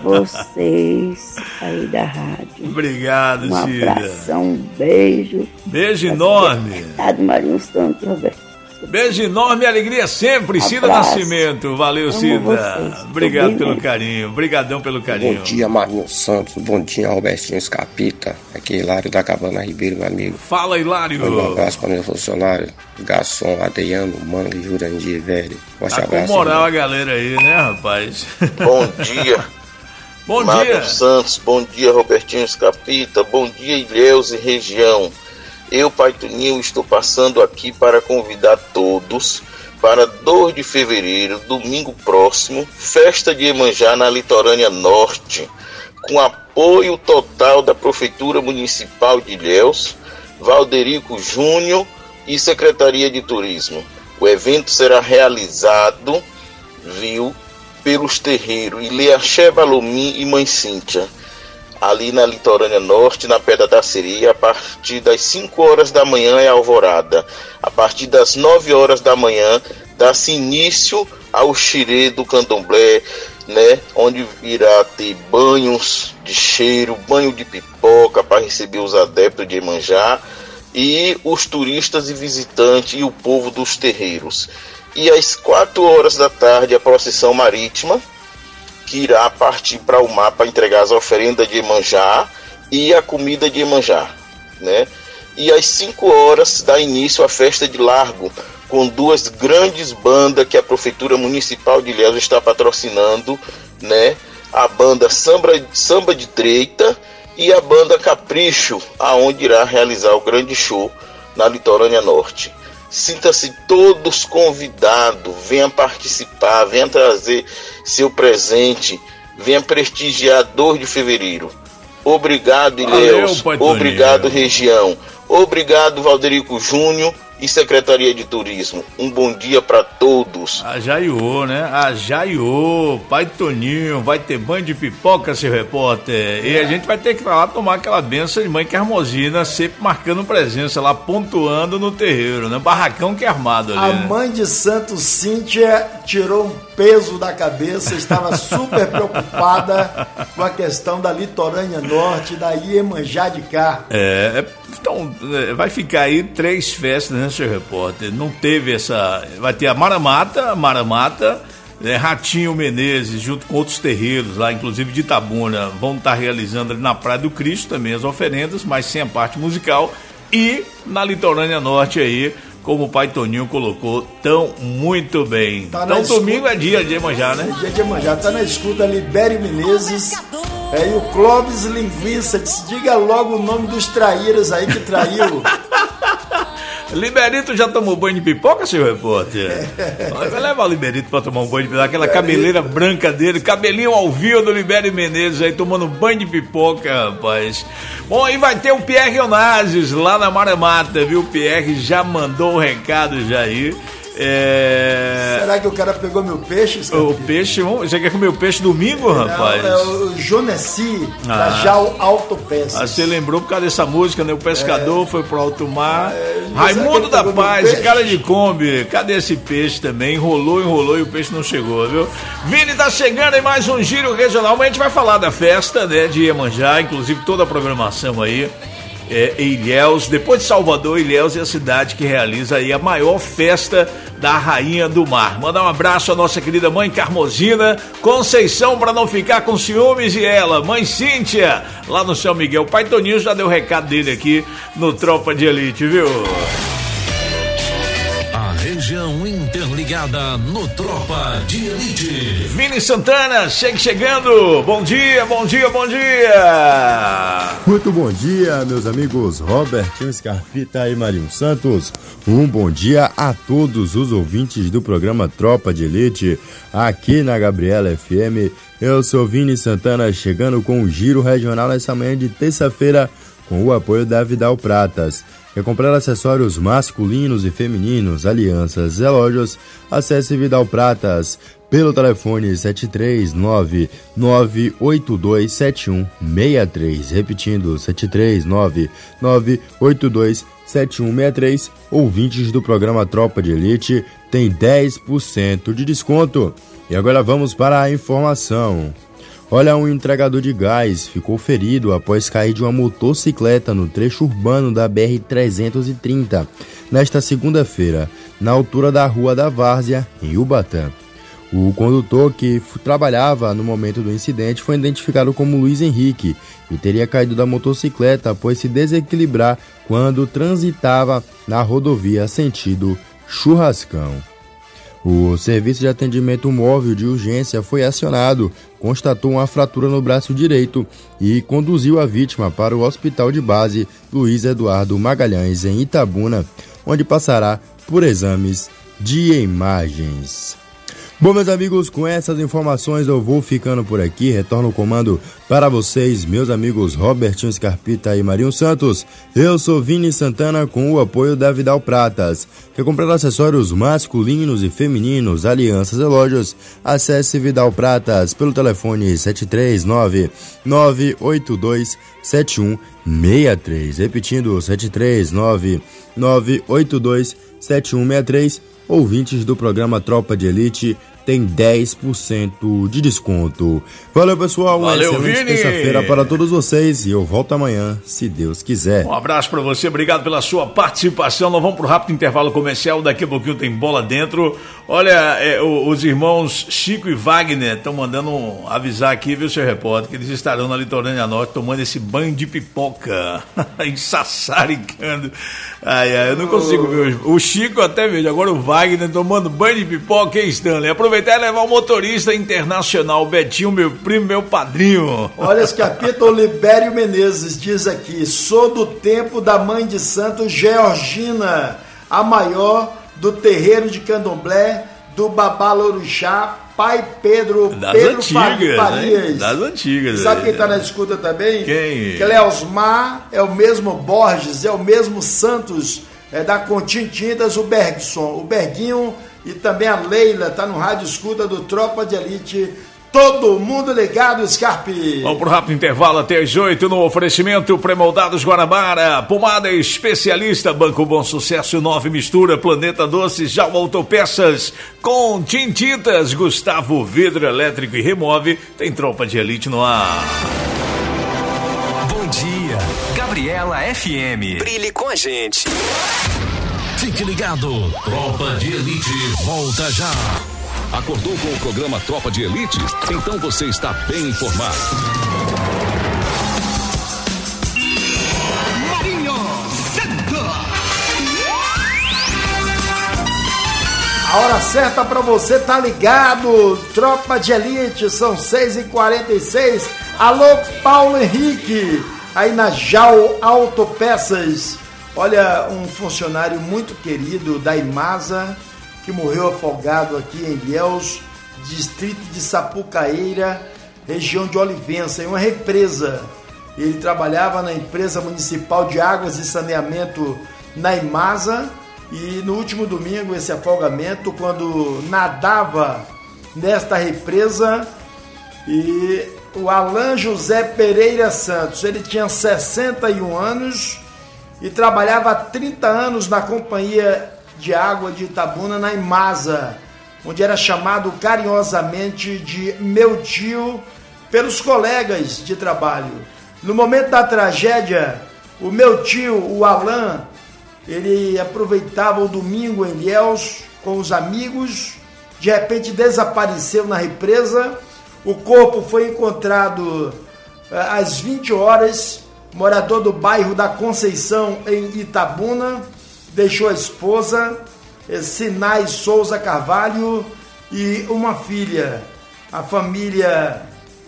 vocês aí da rádio. Obrigado, um Cida. Um abração, um beijo. Beijo enorme. Obrigado, Marinho Santos, Roberto. Beijo enorme e alegria sempre, Cida Abraço. Nascimento. Valeu, Amo Cida. vocês. Obrigado bem, pelo né? carinho. Obrigadão pelo carinho. Bom dia, Marinho Santos. Bom dia, Robertinho Scarpita. Aqui é Hilário da Cabana Ribeiro, meu amigo. Fala, Hilário. Um abraço para meu funcionário, garçom, Adriano, Manga e Jurandir, velho. Forte Tá abraço. com moral irmão. a galera aí, né, rapaz? Bom dia. Bom Mário dia. Santos, bom dia, Robertinho Scarpita, bom dia, Ilhéus e região. Eu, Pai Tuninho, estou passando aqui para convidar todos para dois de fevereiro, domingo próximo, festa de Iemanjá na Litorânea Norte, com apoio total da Prefeitura Municipal de Ilhéus, Valderico Júnior e Secretaria de Turismo. O evento será realizado, viu, pelos terreiros Ileaxé Balomim e Mãe Cíntia, ali na Litorânea Norte, na Pedra da Sereia. A partir das cinco horas da manhã é alvorada. A partir das nove horas da manhã dá-se início ao xirê do candomblé, né, onde irá ter banhos de cheiro, banho de pipoca para receber os adeptos de Iemanjá e os turistas e visitantes e o povo dos terreiros. E às quatro horas da tarde a procissão marítima, que irá partir para o mar para entregar as oferendas de Iemanjá e a comida de Iemanjá, né? E às cinco horas dá início a festa de largo, com duas grandes bandas que a Prefeitura Municipal de Ilhéus está patrocinando, né? A banda Samba, Samba de Treita e a banda Capricho, aonde irá realizar o grande show na Litorânea Norte. Sinta-se todos convidados, venha participar, venha trazer seu presente, venha prestigiar dois de fevereiro. Obrigado, Ilhéus. Obrigado, região. Obrigado, Valderico Júnior. e Secretaria de Turismo. Um bom dia para todos. A Jaiô, né? A Jaiô, Pai Toninho, vai ter banho de pipoca, seu repórter. É. E a gente vai ter que ir lá tomar aquela benção de mãe Carmosina, sempre marcando presença lá, pontuando no terreiro, né? Barracão que é armado ali. A né? mãe de Santo Cíntia tirou um peso da cabeça, estava super preocupada com a questão da litorânea norte, da Iemanjá de cá. É, então vai ficar aí três festas, né, seu repórter? Não teve essa... Vai ter a Maramata, Maramata, né, Ratinho Menezes, junto com outros terreiros lá, inclusive de Itabuna, vão estar realizando ali na Praia do Cristo também as oferendas, mas sem a parte musical. E na litorânea norte aí, como o Pai Toninho colocou tão muito bem. Tá então domingo escuta, é dia de Iemanjá, né? É dia de Iemanjá, tá na escuta Libério Menezes, é, e o Clóvis Linguiça, diga logo o nome dos traíras aí que traiu. Liberito já tomou banho de pipoca, seu repórter? É. Vai levar o Liberito pra tomar um banho de pipoca, aquela cabeleira branca dele, cabelinho ao vivo do Libério Menezes aí, tomando banho de pipoca, rapaz. Bom, aí vai ter o Pierre Onassis lá na Maramata, viu? O Pierre já mandou o recado já aí. É... Será que o cara pegou meu peixe? O peixe, você quer comer o peixe domingo, rapaz? Não, é o Jonessi, ah. da Jal Autopeças. Ah, você lembrou por causa dessa música, né? O pescador é. foi pro alto mar. É, Raimundo da Paz, cara de Kombi, cadê esse peixe também? Enrolou, enrolou e o peixe não chegou, viu? Vini tá chegando em mais um Giro Regional, mas a gente vai falar da festa, né, de Iemanjá, inclusive toda a programação aí. É, Ilhéus, depois de Salvador, Ilhéus é a cidade que realiza aí a maior festa da Rainha do Mar. Mandar um abraço à nossa querida mãe Carmosina Conceição, para não ficar com ciúmes, e ela, mãe Cíntia, lá no São Miguel. O Pai Toninho já deu o recado dele aqui no Tropa de Elite, viu? Região interligada no Tropa de Elite. Vini Santana, chegue chegando. Bom dia, bom dia, bom dia. Muito bom dia, meus amigos Robertinho Scarpita e Marinho Santos. Um bom dia a todos os ouvintes do programa Tropa de Elite, aqui na Gabriela F M. Eu sou Vini Santana, chegando com o Giro Regional nessa manhã de terça-feira, com o apoio da Vidal Pratas. Quer comprar acessórios masculinos e femininos, alianças, relógios? Acesse Vidal Pratas pelo telefone sete três nove, nove oito dois sete um seis três. Repetindo, sete três nove, nove oito dois sete um seis três. Ouvintes do programa Tropa de Elite tem dez por cento de desconto. E agora vamos para a informação. Olha, um entregador de gás ficou ferido após cair de uma motocicleta no trecho urbano da B R trezentos e trinta, nesta segunda-feira, na altura da Rua da Várzea, em Ubatã. O condutor, que trabalhava no momento do incidente, foi identificado como Luiz Henrique e teria caído da motocicleta após se desequilibrar quando transitava na rodovia sentido Churrascão. O serviço de atendimento móvel de urgência foi acionado, constatou uma fratura no braço direito e conduziu a vítima para o Hospital de Base Luiz Eduardo Magalhães, em Itabuna, onde passará por exames de imagens. Bom, meus amigos, com essas informações eu vou ficando por aqui. Retorno o comando para vocês, meus amigos Robertinho Scarpita e Marinho Santos. Eu sou Vini Santana, com o apoio da Vidal Pratas. Quer comprar acessórios masculinos e femininos, alianças e relógios? Acesse Vidal Pratas pelo telefone sete três nove, nove oito dois sete um seis três. Repetindo, sete três nove, nove oito dois sete um seis três. Ouvintes do programa Tropa de Elite tem dez por cento de desconto. Valeu, pessoal. Uma Valeu, excelente Vini. terça-feira para todos vocês e eu volto amanhã, se Deus quiser. Um abraço para você, obrigado pela sua participação. Nós vamos para o rápido intervalo comercial, daqui a pouquinho tem bola dentro. Olha, é, o, os irmãos Chico e Wagner estão mandando um, avisar aqui, viu, seu repórter, que eles estarão na Litorânea Norte tomando esse banho de pipoca, ensassaricando. Ai, ai, eu não consigo ver o, o Chico, até vejo, agora o Wagner tomando banho de pipoca, hein, Stanley? Aproveitar e levar o motorista internacional, Betinho, meu primo, meu padrinho. Olha, esse capítulo, Libério Menezes diz aqui: sou do tempo da mãe de santo Georgina, a maior do terreiro de Candomblé, do Babalorixá, Pai Pedro, das Pedro antigas, Farias. Né? Das antigas. Sabe quem tá na escuta também? Quem? Que Leosmar é o mesmo Borges, é o mesmo Santos é da Contim Tintas, o Bergson, o Berguinho e também a Leila, tá no rádio escuta do Tropa de Elite. Todo mundo ligado, Scarpe. Vamos pro rápido intervalo até as oito no oferecimento Premoldados Guanabara, pomada especialista, Banco Bom Sucesso, Nove Mistura, Planeta Doces, Jalma Autopeças, com Tintitas, Gustavo Vidro Elétrico e Remove, tem Tropa de Elite no ar. Bom dia, Gabriela F M. Brilhe com a gente. Fique ligado, Tropa de Elite volta já. Acordou com o programa Tropa de Elite? Então você está bem informado. Marinho Santos. A hora certa para você tá ligado. Tropa de Elite, são seis e quarenta e seis. Alô, Paulo Henrique, aí na Jal Autopeças. Olha, um funcionário muito querido da Imasa, que morreu afogado aqui em Ilhéus, distrito de Sapucaeira, região de Olivença, em uma represa. Ele trabalhava na empresa municipal de águas e saneamento na Imasa, e no último domingo esse afogamento, quando nadava nesta represa, e o Alan José Pereira Santos, ele tinha sessenta e um anos e trabalhava há trinta anos na companhia de água de Itabuna, na Imasa, onde era chamado carinhosamente de meu tio pelos colegas de trabalho. No momento da tragédia, o meu tio, o Alain, ele aproveitava o domingo em Ilhéus com os amigos, de repente desapareceu na represa. O corpo foi encontrado às vinte horas, morador do bairro da Conceição, em Itabuna, deixou a esposa, Sinai Souza Carvalho, e uma filha. A família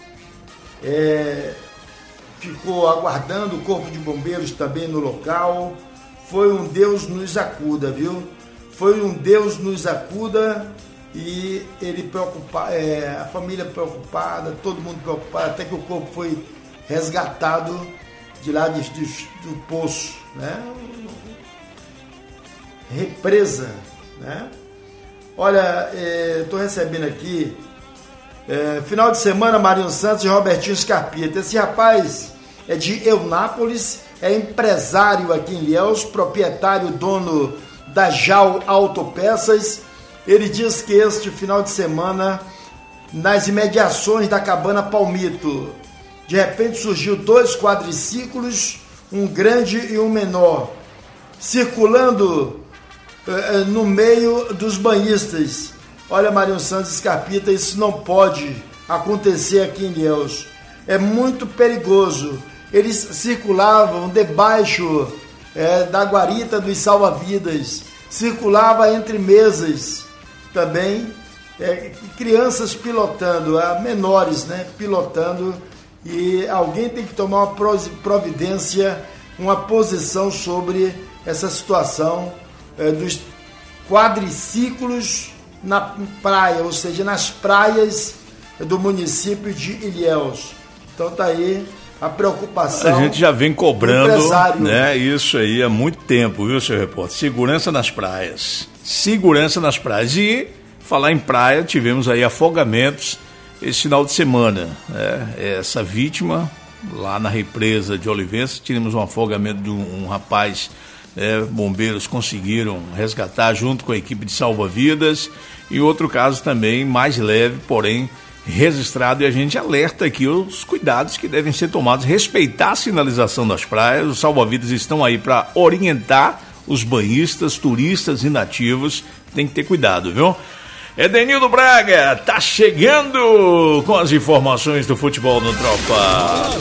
é, ficou aguardando o corpo de bombeiros também no local. Foi um Deus nos acuda, viu? Foi um Deus nos acuda, e ele preocupa, é, a família preocupada, todo mundo preocupado, até que o corpo foi resgatado de lá de, de, do poço, né? Represa, né? Olha, estou é, recebendo aqui é, final de semana, Marinho Santos e Robertinho Scarpita. Esse rapaz é de Eunápolis, é empresário aqui em Ilhéus, proprietário, dono da Jal Autopeças. Ele diz que este final de semana, nas imediações da Cabana Palmito, de repente surgiu dois quadriciclos, um grande e um menor, circulando no meio dos banhistas. Olha, Marinho Santos Scarpita, isso não pode acontecer aqui em Ilhéus. É muito perigoso. Eles circulavam debaixo é, da guarita dos salva-vidas, circulava entre mesas também, é, crianças pilotando, é, menores, né, pilotando, e alguém tem que tomar uma providência, uma posição sobre essa situação é, dos quadriciclos na praia, ou seja, nas praias do município de Ilhéus. Então tá aí a preocupação. A gente já vem cobrando, né, isso aí há muito tempo, viu, seu repórter? Segurança nas praias. Segurança nas praias. E falar em praia, tivemos aí afogamentos esse final de semana, né? Essa vítima lá na represa de Olivença, tivemos um afogamento de um, um rapaz. É, bombeiros conseguiram resgatar junto com a equipe de salva-vidas, e outro caso também mais leve, porém registrado, e a gente alerta aqui os cuidados que devem ser tomados, respeitar a sinalização das praias. Os salva-vidas estão aí para orientar os banhistas, turistas e nativos, tem que ter cuidado, viu? Edenildo Braga tá chegando com as informações do futebol no Tropa.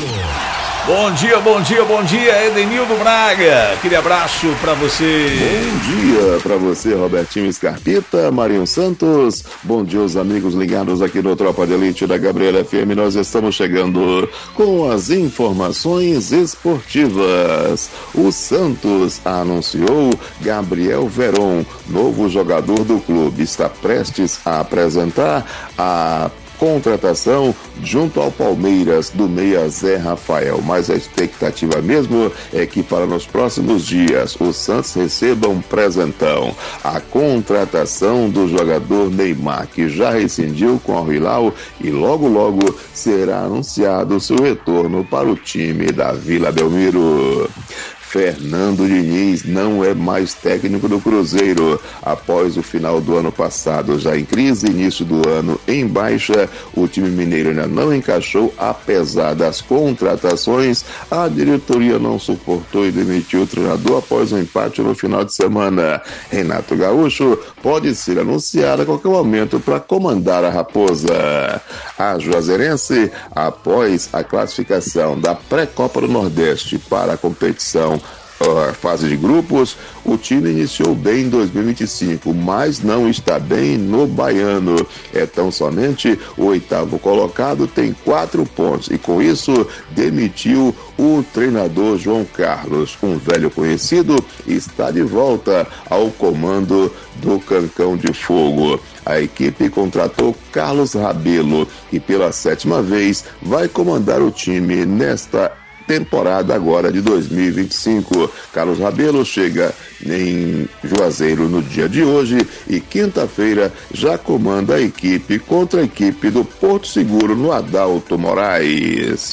Bom dia, bom dia, bom dia, Edenildo Braga. Aquele abraço para você. Bom dia para você, Robertinho Scarpita, Marinho Santos. Bom dia, os amigos ligados aqui no Tropa de Elite da Gabriela F M. Nós estamos chegando com as informações esportivas. O Santos anunciou Gabriel Veron, novo jogador do clube. Está prestes a apresentar a contratação junto ao Palmeiras do meia Zé Rafael, mas a expectativa mesmo é que para nos próximos dias o Santos receba um presentão. A contratação do jogador Neymar, que já rescindiu com o Hilal e logo logo será anunciado seu retorno para o time da Vila Belmiro. Fernando Diniz não é mais técnico do Cruzeiro. Após o final do ano passado, já em crise, início do ano em baixa, o time mineiro ainda não encaixou, apesar das contratações. A diretoria não suportou e demitiu o treinador após um empate no final de semana. Renato Gaúcho pode ser anunciado a qualquer momento para comandar a Raposa. A Juazeirense, após a classificação da pré-Copa do Nordeste para a competição a fase de grupos, o time iniciou bem em dois mil e vinte e cinco, mas não está bem no Baiano. É tão somente o oitavo colocado, tem quatro pontos e com isso demitiu o treinador João Carlos. Um velho conhecido está de volta ao comando do Cancão de Fogo. A equipe contratou Carlos Rabelo e pela sétima vez vai comandar o time nesta temporada agora de dois mil e vinte e cinco. Carlos Rabelo chega em Juazeiro no dia de hoje e quinta-feira já comanda a equipe contra a equipe do Porto Seguro no Adalto Moraes.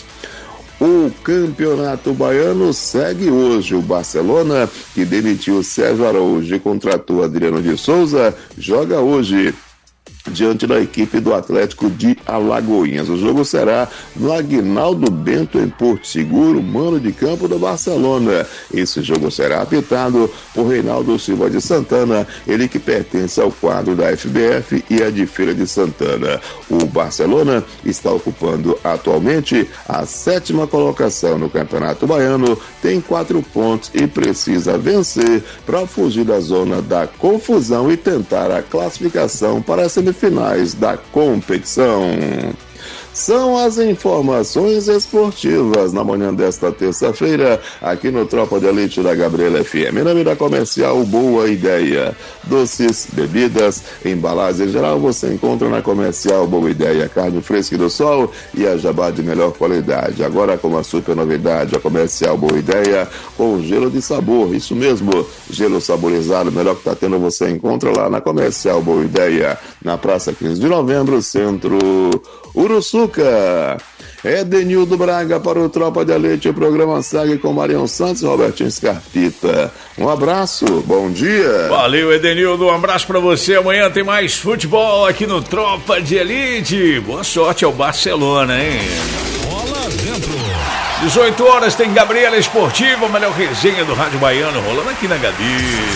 O Campeonato Baiano segue hoje. O Barcelona, que demitiu Sérgio Araújo e contratou Adriano de Souza, joga hoje diante da equipe do Atlético de Alagoinhas. O jogo será no Aguinaldo Bento, em Porto Seguro, mano de campo do Barcelona. Esse jogo será apitado por Reinaldo Silva de Santana, ele que pertence ao quadro da F B F e a de Feira de Santana. O Barcelona está ocupando atualmente a sétima colocação no Campeonato Baiano, tem quatro pontos e precisa vencer para fugir da zona da confusão e tentar a classificação para a semifinal finais da competição. São as informações esportivas na manhã desta terça-feira, aqui no Tropa de Elite da Gabriela F M. Em nome da Comercial Boa Ideia. Doces, bebidas, embalagens em geral, você encontra na Comercial Boa Ideia. Carne fresca do sol e a jabá de melhor qualidade. Agora com uma super novidade, a Comercial Boa Ideia com gelo de sabor. Isso mesmo, gelo saborizado, melhor que está tendo, você encontra lá na Comercial Boa Ideia, na Praça quinze de Novembro, Centro Uruçuca. Edenildo Braga para o Tropa de Elite, o programa segue com Marião Santos e Robertinho Scarpita. Um abraço, bom dia. Valeu, Edenildo, um abraço para você. Amanhã tem mais futebol aqui no Tropa de Elite. Boa sorte ao Barcelona, hein? Bola dentro. dezoito horas tem Gabriela Esportiva, a melhor resenha do Rádio Baiano, rolando aqui na Gabi.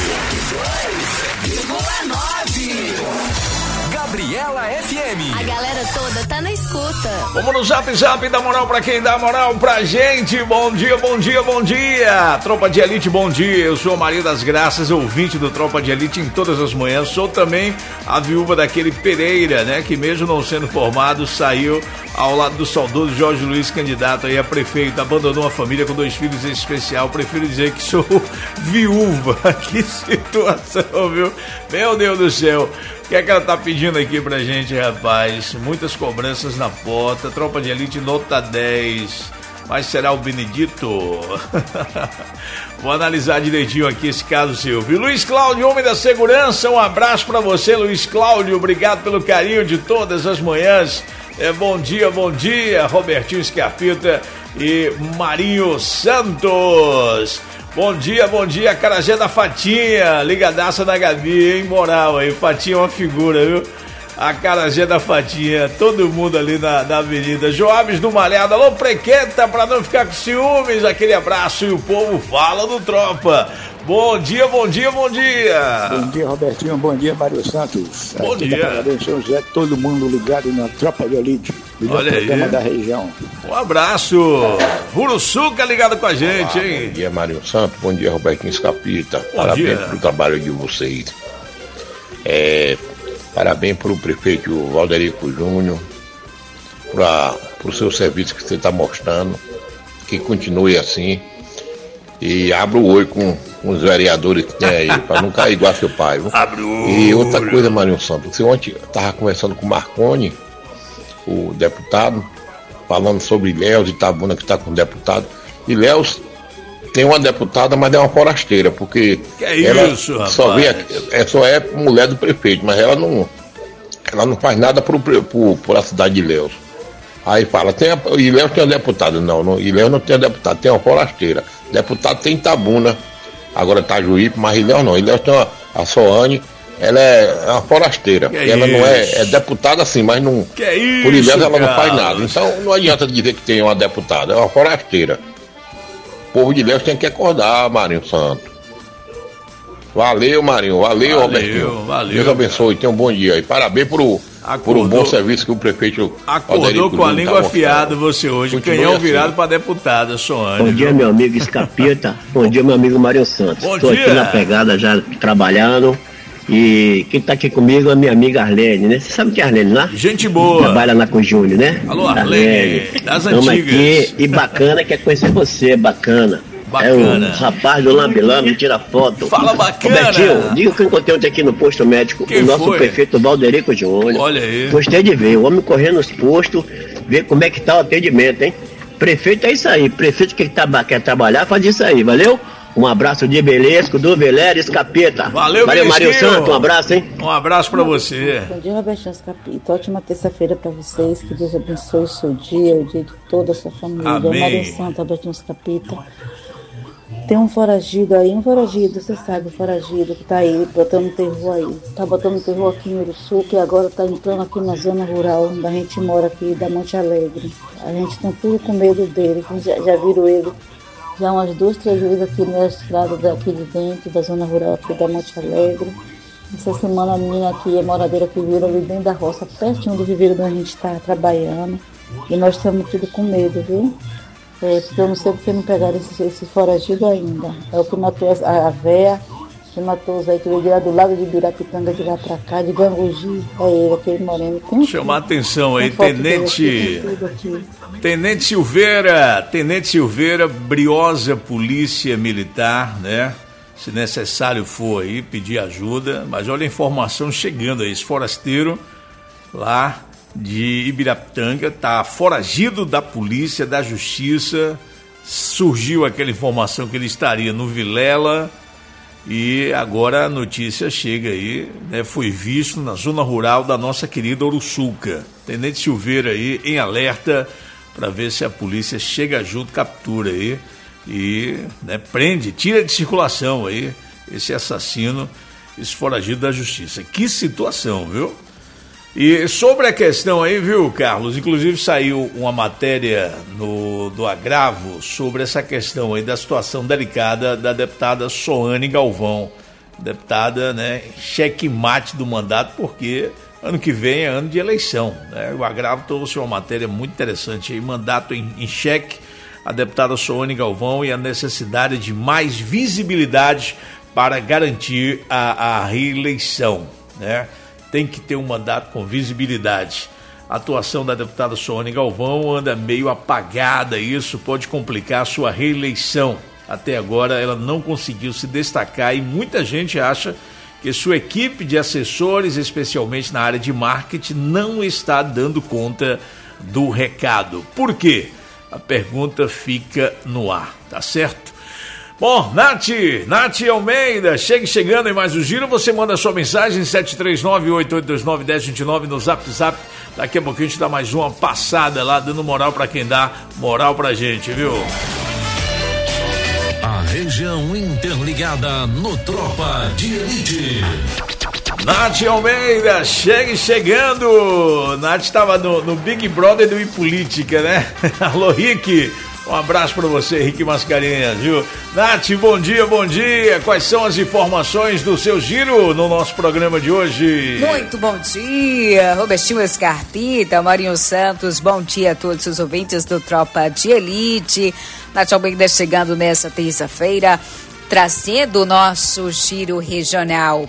Gabriela F M. A galera toda tá na escuta. Vamos no Zap Zap, dá moral pra quem dá moral pra gente. Bom dia, bom dia, bom dia. Tropa de Elite, bom dia. Eu sou Maria das Graças, ouvinte do Tropa de Elite em todas as manhãs. Sou também a viúva daquele Pereira, né? Que mesmo não sendo formado, saiu ao lado do saudoso Jorge Luiz, candidato aí a prefeito. Abandonou a família com dois filhos em especial. Prefiro dizer que sou viúva. Que situação, viu? Meu Deus do céu. O que é que ela tá pedindo aqui pra gente, rapaz? Muitas cobranças na porta. Tropa de Elite nota dez. Mas será o Benedito? Vou analisar direitinho aqui esse caso seu, viu? Luiz Cláudio, homem da segurança, um abraço pra você, Luiz Cláudio. Obrigado pelo carinho de todas as manhãs. É, bom dia, bom dia, Robertinho Scarpita e Marinho Santos. Bom dia, bom dia, Acarajé da Fatinha, ligadaça da Gabi, hein, moral aí, Fatinha é uma figura, viu? Acarajé da Fatinha, todo mundo ali na, na avenida. Joabes do Malhado, alô, Prequeta, pra não ficar com ciúmes, aquele abraço e o povo fala do Tropa. Bom dia, bom dia, bom dia. Bom dia, Robertinho, bom dia, Mário Santos. Bom Aqui dia. Parabéns, São José, todo mundo ligado na Tropa de Elite, melhor Olha programa aí. da região. Um abraço. Uruçuca ligado com a gente, Olá, hein? bom dia, Mário Santos, bom dia, Robertinho Escapita. Parabéns dia. pelo trabalho de vocês. É, parabéns para o prefeito Valderico Júnior, para o seu serviço que você está mostrando, que continue assim. E abra o olho com, com os vereadores que tem aí, para não cair igual seu pai. Viu? Abre o olho. E outra coisa, Mário Santos, você ontem estava conversando com o Marconi, o deputado, falando sobre Ilhéus e Itabuna, que está com o deputado. Ilhéus tem uma deputada, mas é uma forasteira, porque que é ela isso, rapaz? Só, vê, é, só é mulher do prefeito, mas ela não, ela não faz nada por, por, por a cidade de Ilhéus. Aí fala, tem a, Ilhéus tem uma deputada. Não, não, Ilhéus não tem uma deputada, tem uma forasteira. Deputado tem Itabuna, agora Itajuípe, mas Ilhéus não. Ilhéus tem uma, a Soane, ela é uma forasteira. Que ela isso? não é, é deputada assim, mas não. Que é isso, por Ilhéus ela cara? não faz nada. Então não adianta dizer que tem uma deputada, é uma forasteira. O povo de Ilhéus tem que acordar, Marinho Santo. Valeu, Marinho. Valeu, Valeu, Robertinho. valeu, Deus abençoe. Tenha um bom dia aí. Parabéns por o, por o bom serviço que o prefeito Acordou com a língua tá afiada você hoje. Continue Canhão assim. virado para deputada, Soane. Bom dia, meu amigo Escapita. Bom dia, meu amigo Mário Santos. Bom Estou dia. aqui na pegada já trabalhando. E quem está aqui comigo é a minha amiga Arlene, né? Você sabe que é Arlene lá? Gente boa. Trabalha lá com o Júnior, né? Alô, Arlene, das Tamo antigas. aqui e bacana, quer conhecer você, bacana. Bacana. É o rapaz do Lambi Lambi, tira foto. Fala, bacana. Robertinho, diga que eu encontrei ontem aqui no posto médico Quem o nosso foi? prefeito Valderico Júnior. Olha aí. Gostei de ver, o homem correndo nos postos, ver como é que tá o atendimento, hein? Prefeito é isso aí, prefeito que tá, quer trabalhar, faz isso aí, valeu? Um abraço de Belesco, do Velério Escapeta. Valeu, Valeu, Mário Belesquinho. Santo, um abraço, hein? Um abraço pra você. Bom dia, Robertinho Escapita. Ótima terça-feira pra vocês. Que Deus abençoe o seu dia, o dia de toda a sua família. Amém. Mário Santo, Robertinho Escapita. Tem um foragido aí, um foragido, você sabe, um foragido que tá aí, botando terror aí. Tá botando terror aqui em Uruçu, que agora tá entrando aqui na zona rural, onde a gente mora aqui, da Monte Alegre. A gente tá tudo com medo dele, já, já viram ele já umas duas, três vezes aqui na estrada daqui de dentro, da zona rural aqui da Monte Alegre. Essa semana a menina aqui, a moradeira que viram ali dentro da roça, pertinho do viveiro onde a gente tá trabalhando. E nós estamos tudo com medo, viu? É, porque eu não sei porque não pegaram esse, esse foragido ainda. É o que matou a, a véia, que matou os aí que veio de lá do lado de Birapitanga, de lá pra cá, de Gangugi. É ele, aquele moreno. Tem Chamar a atenção aí, tem foto dele Tenente. aqui, tem tudo aqui. Tenente Silveira, Tenente Silveira, briosa polícia militar, né? Se necessário for aí, pedir ajuda. Mas olha a informação chegando aí, esse forasteiro lá de Ibirapitanga tá foragido da polícia, da justiça. Surgiu aquela informação que ele estaria no Vilela e agora a notícia chega aí, né? Foi visto na zona rural da nossa querida Uruçuca. Tenente Silveira aí em alerta para ver se a polícia chega junto, captura aí e, né, prende, tira de circulação aí esse assassino, esse foragido da justiça. Que situação, viu? E sobre a questão aí, viu, Carlos, inclusive saiu uma matéria no, do Agravo sobre essa questão aí da situação delicada da deputada Soane Galvão, deputada, né, cheque-mate do mandato, porque ano que vem é ano de eleição, né? O Agravo trouxe uma matéria muito interessante aí, mandato em, em xeque, a deputada Soane Galvão e a necessidade de mais visibilidade para garantir a, a reeleição, né? Tem que ter um mandato com visibilidade. A atuação da deputada Soane Galvão anda meio apagada, isso pode complicar a sua reeleição. Até agora ela não conseguiu se destacar e muita gente acha que sua equipe de assessores, especialmente na área de marketing, não está dando conta do recado. Por quê? A pergunta fica no ar, tá certo? Bom, Nath, Nath Almeida, chegue chegando em mais um giro, você manda sua mensagem sete três nove, oito oito dois nove, um zero dois nove no Zap Zap, daqui a pouquinho a gente dá mais uma passada lá, dando moral pra quem dá moral pra gente, viu? A região interligada no Tropa de Elite. Nath Almeida, chegue chegando, Nath estava no, no Big Brother do Ipolítica, né? Alô, Rick. Um abraço para você, Rick Mascarenhas, viu? Nath, bom dia, bom dia. Quais são as informações do seu giro no nosso programa de hoje? Muito bom dia, Robertinho Escarpita, Marinho Santos, bom dia a todos os ouvintes do Tropa de Elite. Nath Almeida chegando nessa terça-feira, trazendo o nosso giro regional.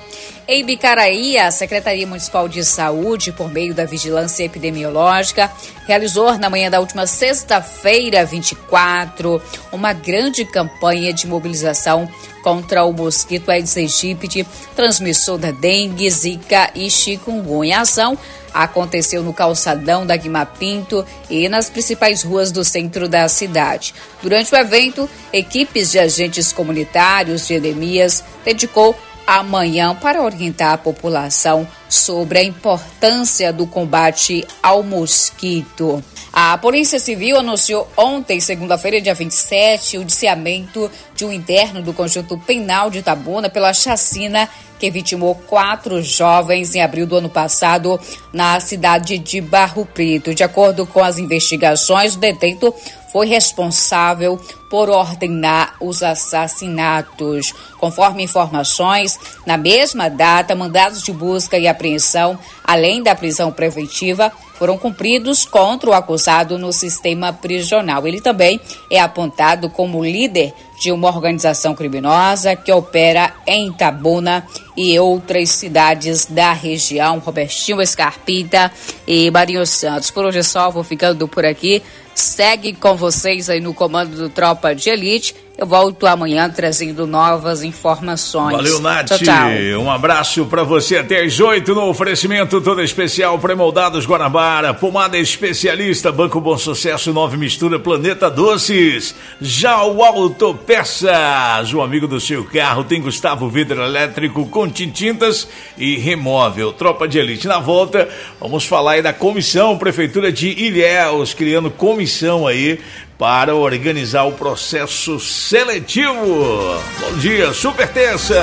Em Bicaraí, a Secretaria Municipal de Saúde, por meio da Vigilância Epidemiológica, realizou na manhã da última sexta-feira, vinte e quatro, uma grande campanha de mobilização contra o mosquito Aedes aegypti, transmissor da dengue, zika e chikungunya. A ação aconteceu no calçadão da Guimá Pinto e nas principais ruas do centro da cidade. Durante o evento, equipes de agentes comunitários de endemias dedicou a manhã para orientar a população sobre a importância do combate ao mosquito. A Polícia Civil anunciou ontem, segunda-feira, dia vinte e sete, o indiciamento de um interno do Conjunto Penal de Itabuna pela chacina que vitimou quatro jovens em abril do ano passado na cidade de Barro Preto. De acordo com as investigações, o detento foi responsável por ordenar os assassinatos. Conforme informações, na mesma data, mandados de busca e apreensão, além da prisão preventiva, foram cumpridos contra o acusado no sistema prisional. Ele também é apontado como líder de uma organização criminosa que opera em Itabuna e outras cidades da região. Robertinho Scarpita e Marinho Santos. Por hoje é só, vou ficando por aqui. Segue com vocês aí no comando do Tropa de Elite. Eu volto amanhã trazendo novas informações. Valeu, Nath. Tchau, tchau. Um abraço pra você até às oito no oferecimento todo especial Pré-Moldados Guanabara, Pomada Especialista, Banco Bom Sucesso, Nove Mistura, Planeta Doces, já o Autopeças, o amigo do seu carro, tem Gustavo Vidro Elétrico com tintas e remóvel. Tropa de Elite. Na volta, vamos falar aí da comissão Prefeitura de Ilhéus, criando comissão aí para organizar o processo seletivo. Bom dia, Super Terça.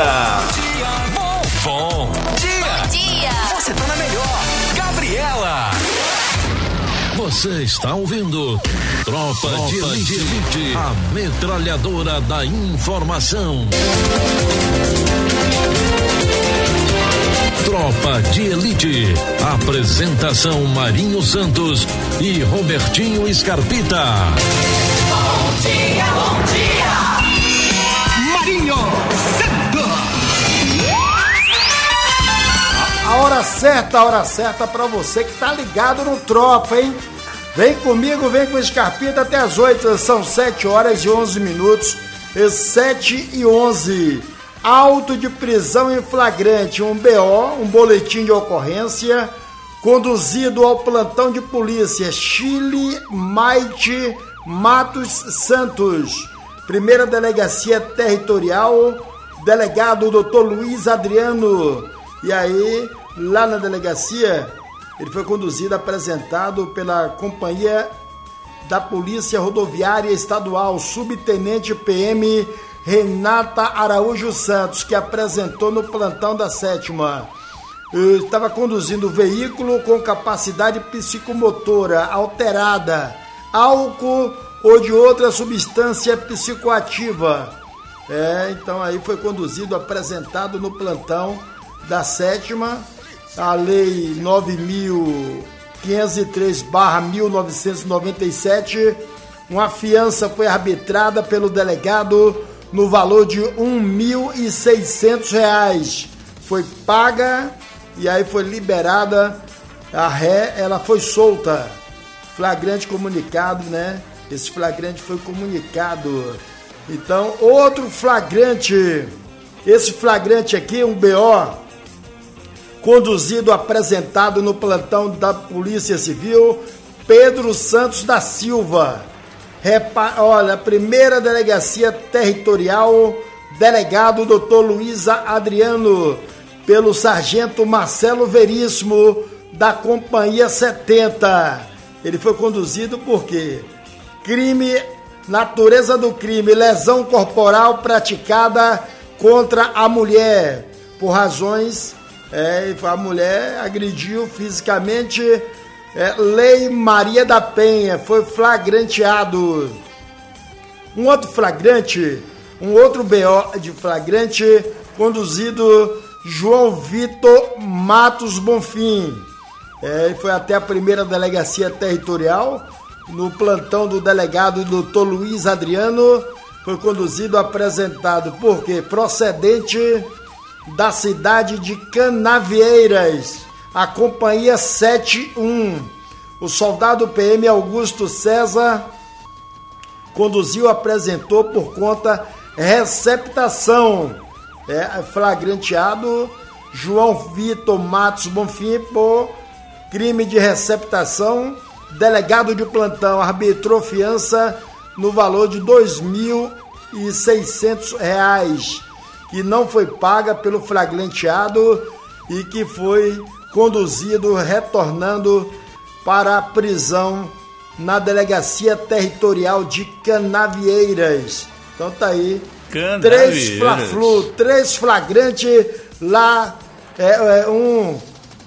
Bom, bom dia. Bom dia. Você tá na melhor. Gabriela. Você está ouvindo Tropa, Tropa de, Elite, de Elite, a metralhadora da informação. Tropa de Elite. Apresentação Marinho Santos e Robertinho Scarpita. Bom dia, bom dia. Marinho Santos. A hora certa, a hora certa pra você que tá ligado no Tropa, hein? Vem comigo, vem com o Scarpita até as oito, são sete horas e onze minutos, sete e onze. Auto de prisão em flagrante, um B O, um boletim de ocorrência, conduzido ao plantão de polícia Chile Maite Matos Santos, primeira delegacia territorial, delegado doutor Luiz Adriano. E aí, lá na delegacia, ele foi conduzido, apresentado pela Companhia da Polícia Rodoviária Estadual, subtenente P M Renata Araújo Santos, que apresentou no plantão da sétima. Estava conduzindo o veículo com capacidade psicomotora alterada, álcool ou de outra substância psicoativa. É, então aí foi conduzido, apresentado no plantão da sétima, a Lei nove mil quinhentos e três barra mil novecentos e noventa e sete. Uma fiança foi arbitrada pelo delegado no valor de um mil e seiscentos reais. Foi paga e aí foi liberada a ré, ela foi solta. Flagrante comunicado, né? Esse flagrante foi comunicado. Então, outro flagrante, esse flagrante aqui, um B O, conduzido, apresentado no plantão da Polícia Civil, Pedro Santos da Silva. Repa- olha, primeira delegacia territorial, delegado doutor Luiz Adriano, pelo sargento Marcelo Veríssimo, da Companhia setenta. Ele foi conduzido por quê? Crime, natureza do crime, lesão corporal praticada contra a mulher, por razões, é, a mulher agrediu fisicamente. É, Lei Maria da Penha, foi flagranteado. Um outro flagrante, um outro B O de flagrante, conduzido João Vitor Matos Bonfim. É, foi até a primeira delegacia territorial, no plantão do delegado doutor Luiz Adriano, foi conduzido, apresentado, porque procedente da cidade de Canavieiras, a companhia sete um. O soldado P M Augusto César conduziu e apresentou por conta receptação. É, flagranteado João Vitor Matos Bonfim por crime de receptação. Delegado de plantão arbitrou fiança no valor de dois mil e seiscentos reais, que não foi paga pelo flagranteado e que foi conduzido retornando para a prisão na Delegacia Territorial de Canavieiras. Então tá aí, três fla-flu, três flagrantes lá, é, é, um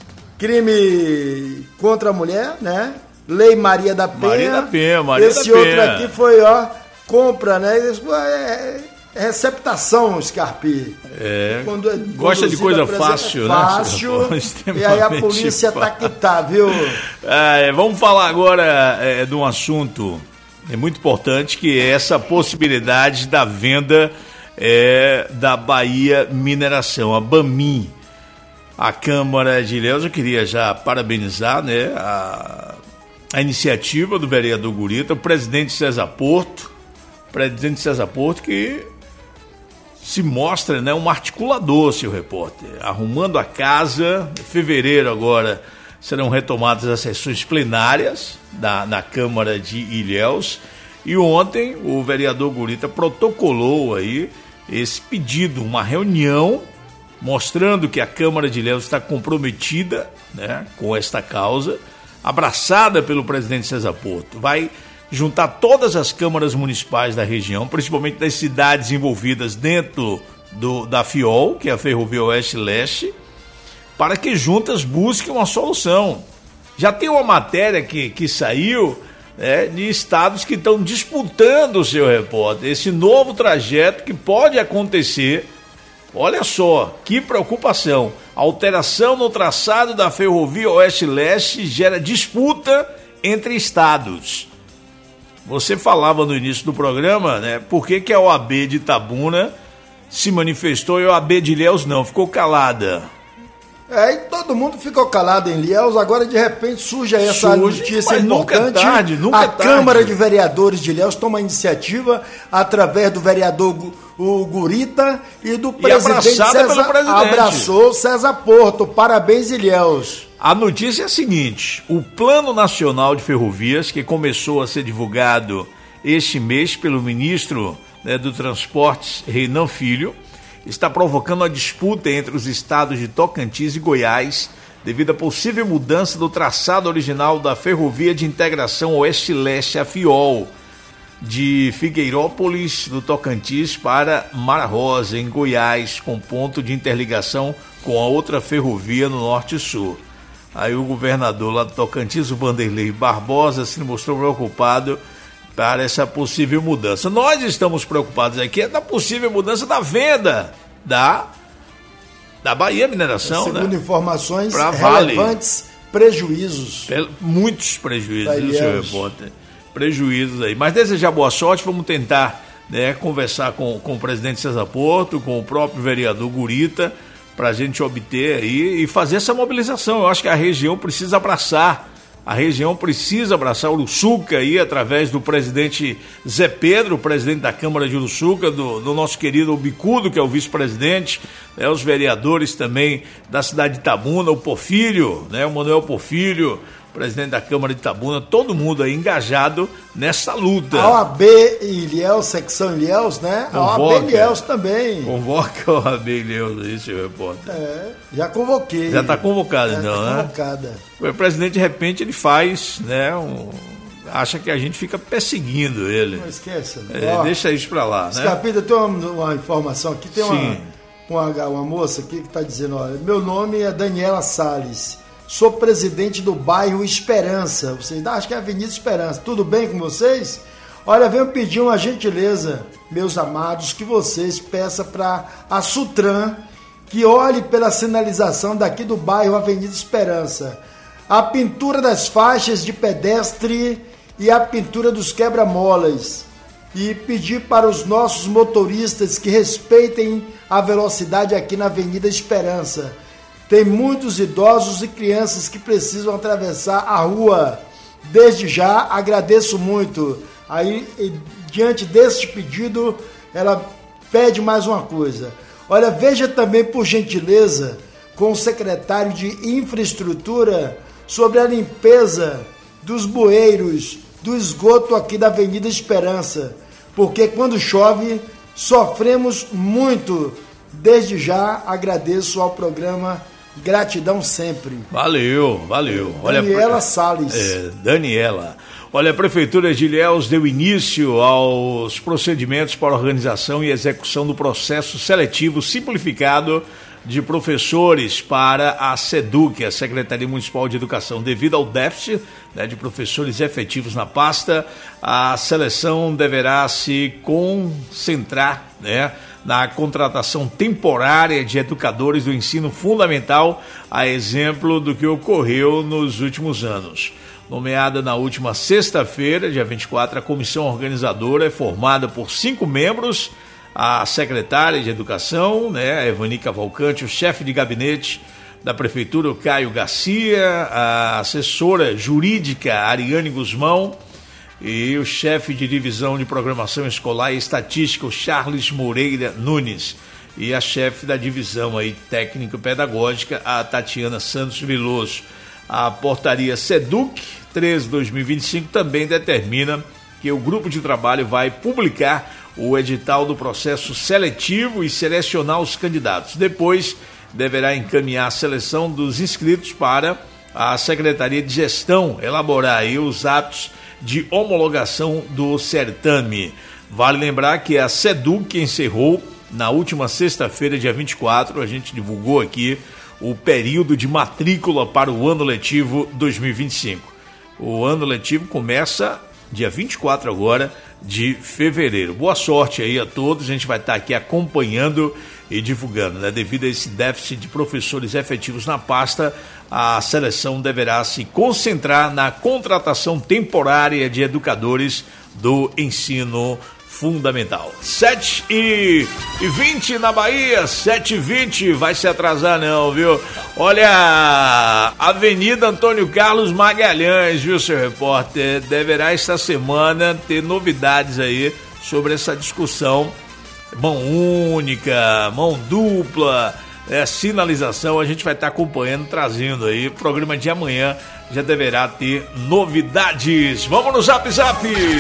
crime contra a mulher, né? Lei Maria da Penha. Maria da Penha, Maria Esse da outro Penha. aqui foi, ó, compra, né? É, é receptação, Scarpi. É, Quando é gosta de coisa fácil, né? Fácil, e aí a polícia tá que tá, viu? É, vamos falar agora é, de um assunto é muito importante, que é essa possibilidade da venda é, da Bahia Mineração, a Bamin. A Câmara de Ilhéus, eu queria já parabenizar, né, a, a iniciativa do vereador Gurita, o presidente César Porto, presidente César Porto, que se mostra, né, um articulador, seu repórter, arrumando a casa. Em fevereiro agora serão retomadas as sessões plenárias da, na Câmara de Ilhéus, e ontem o vereador Gurita protocolou aí esse pedido, uma reunião mostrando que a Câmara de Ilhéus está comprometida, né, com esta causa, abraçada pelo presidente César Porto. Vai juntar todas as câmaras municipais da região, principalmente das cidades envolvidas dentro do, da FIOL, que é a Ferrovia Oeste-Leste, para que juntas busquem uma solução. Já tem uma matéria que, que saiu, né, de estados que estão disputando, o seu repórter, esse novo trajeto que pode acontecer. Olha só, que preocupação. Alteração no traçado da Ferrovia Oeste-Leste gera disputa entre estados. Você falava no início do programa, né, por que que a O A B de Itabuna se manifestou e a O A B de Ilhéus não, ficou calada. É, e todo mundo ficou calado em Ilhéus, agora de repente surge aí essa surge, notícia mas importante. Nunca é tarde, nunca a é tarde. Câmara de Vereadores de Ilhéus toma a iniciativa através do vereador o Gurita e do e presidente César, pelo presidente. Abraçou César Porto. Parabéns, Ilhéus. A notícia é a seguinte: o Plano Nacional de Ferrovias, que começou a ser divulgado este mês pelo ministro, né, do Transportes, Reinan Filho, está provocando a disputa entre os estados de Tocantins e Goiás devido à possível mudança do traçado original da Ferrovia de Integração Oeste-Leste, a FIOL, de Figueirópolis, do Tocantins, para Mara Rosa, em Goiás, com ponto de interligação com a outra ferrovia no Norte e Sul. Aí o governador lá do Tocantins, o Vanderlei Barbosa, se mostrou preocupado para essa possível mudança. Nós estamos preocupados aqui é da possível mudança da venda da, da Bahia Mineração, segundo, né? Informações pra relevantes, vale. prejuízos. Muitos prejuízos, viu, senhor repórter? Prejuízos aí. Mas desejar boa sorte, vamos tentar, né, conversar com, com o presidente César Porto, com o próprio vereador Gurita, para a gente obter aí e fazer essa mobilização. Eu acho que a região precisa abraçar, a região precisa abraçar Uruçuca aí, através do presidente Zé Pedro, presidente da Câmara de Uruçuca, do, do nosso querido Bicudo, que é o vice-presidente, né, os vereadores também da cidade de Itabuna, o Porfírio, né, o Manuel Porfírio, presidente da Câmara de Itabuna, todo mundo aí engajado nessa luta. A O A B Ilhéus, secção Ilhéus, né? Convoca, a O A B Ilhéus também. Convoca a O A B Ilhéus aí, seu repórter. É, já convoquei. Já está convocado, já então, tá né? Convocada. O presidente, de repente, ele faz, né, um, acha que a gente fica perseguindo ele. Não esqueça. É, Ó, deixa isso pra lá, né? Escapida, tem uma, uma informação aqui, tem Sim. uma, uma, uma moça aqui que está dizendo, olha, meu nome é Daniela Salles. Sou presidente do bairro Esperança. Vocês acham que é Avenida Esperança. Tudo bem com vocês? Olha, venho pedir uma gentileza, meus amados, que vocês peçam para a Sutran que olhe pela sinalização daqui do bairro Avenida Esperança. A pintura das faixas de pedestre e a pintura dos quebra-molas. e pedir para os nossos motoristas que respeitem a velocidade aqui na Avenida Esperança. Tem muitos idosos e crianças que precisam atravessar a rua. Desde já, agradeço muito. Aí, diante deste pedido, ela pede mais uma coisa. Olha, veja também, por gentileza, com o secretário de Infraestrutura sobre a limpeza dos bueiros, do esgoto aqui da Avenida Esperança, porque quando chove sofremos muito. Desde já agradeço ao programa Gratidão Sempre. Valeu, valeu. Daniela Olha, Salles. É, Daniela. Olha, a Prefeitura de Ilhéus deu início aos procedimentos para organização e execução do processo seletivo simplificado de professores para a SEDUC, a Secretaria Municipal de Educação. Devido ao déficit, né, de professores efetivos na pasta, a seleção deverá se concentrar, né, na contratação temporária de educadores do ensino fundamental, a exemplo do que ocorreu nos últimos anos. Nomeada na última sexta-feira, dia vinte e quatro, a comissão organizadora é formada por cinco membros: a secretária de Educação, né, a Evani Cavalcante, o chefe de gabinete da Prefeitura, o Caio Garcia, a assessora jurídica, Ariane Guzmão, e o chefe de divisão de programação escolar e estatística, o Charles Moreira Nunes, e a chefe da divisão aí técnico-pedagógica, a Tatiana Santos Veloso. A portaria SEDUC treze barra dois mil e vinte e cinco também determina que o grupo de trabalho vai publicar o edital do processo seletivo e selecionar os candidatos. Depois, deverá encaminhar a seleção dos inscritos para a Secretaria de Gestão elaborar aí os atos de homologação do certame. Vale lembrar que a SEDUC encerrou na última sexta-feira, dia vinte e quatro, a gente divulgou aqui o período de matrícula para o ano letivo dois mil e vinte e cinco. O ano letivo começa dia vinte e quatro agora de fevereiro. Boa sorte aí a todos, a gente vai estar aqui acompanhando e divulgando, né? Devido a esse déficit de professores efetivos na pasta, a seleção deverá se concentrar na contratação temporária de educadores do ensino fundamental. sete e vinte na Bahia, sete e vinte, vai se atrasar não, viu? Olha, Avenida Antônio Carlos Magalhães, viu, seu repórter? Deverá esta semana ter novidades aí sobre essa discussão, mão única, mão dupla, é, sinalização, a gente vai estar acompanhando, trazendo aí, o programa de amanhã já deverá ter novidades. Vamos no Zap Zap!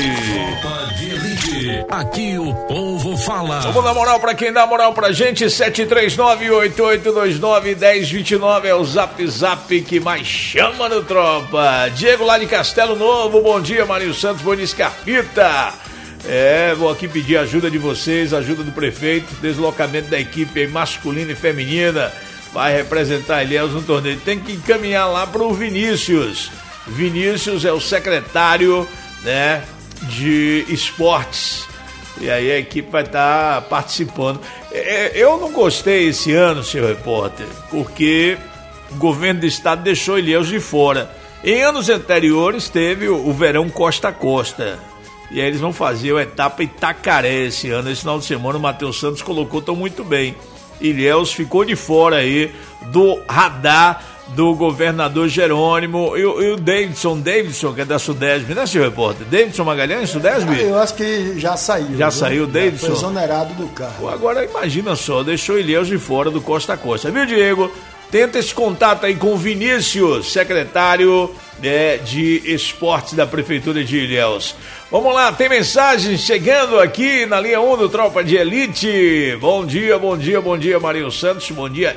Tropa de Elite, aqui o povo fala. Vamos dar moral pra quem dá moral pra gente, sete três nove, oito oito dois nove, um zero dois nove é o Zap Zap que mais chama no Tropa. Diego lá de Castelo Novo, bom dia, Marinho Santos, bom dia, Scarpita. É, vou aqui pedir ajuda de vocês, ajuda do prefeito, deslocamento da equipe masculina e feminina, vai representar Ilhéus no torneio. Tem que encaminhar lá para o Vinícius. Vinícius é o secretário, né, de esportes. E aí a equipe vai estar participando. Eu não gostei esse ano, senhor repórter, porque o governo do estado deixou Ilhéus de fora. Em anos anteriores teve o verão Costa a Costa. E aí eles vão fazer a etapa Itacaré esse ano. Esse final de semana o Matheus Santos colocou tão muito bem. Ilhéus ficou de fora aí do radar do governador Jerônimo e o, e o Davidson, Davidson, que é da Sudesb, né, senhor repórter? Davidson Magalhães, Sudesb? Ah, eu acho que já saiu. Já viu? saiu o Davidson? Foi exonerado do carro. Agora imagina só, deixou Ilhéus de fora do Costa a Costa. Viu, Diego? Tenta esse contato aí com o Vinícius, secretário, né, de esportes da Prefeitura de Ilhéus. Vamos lá, tem mensagem chegando aqui na linha um do Tropa de Elite. Bom dia, bom dia, bom dia, Marinho Santos, bom dia,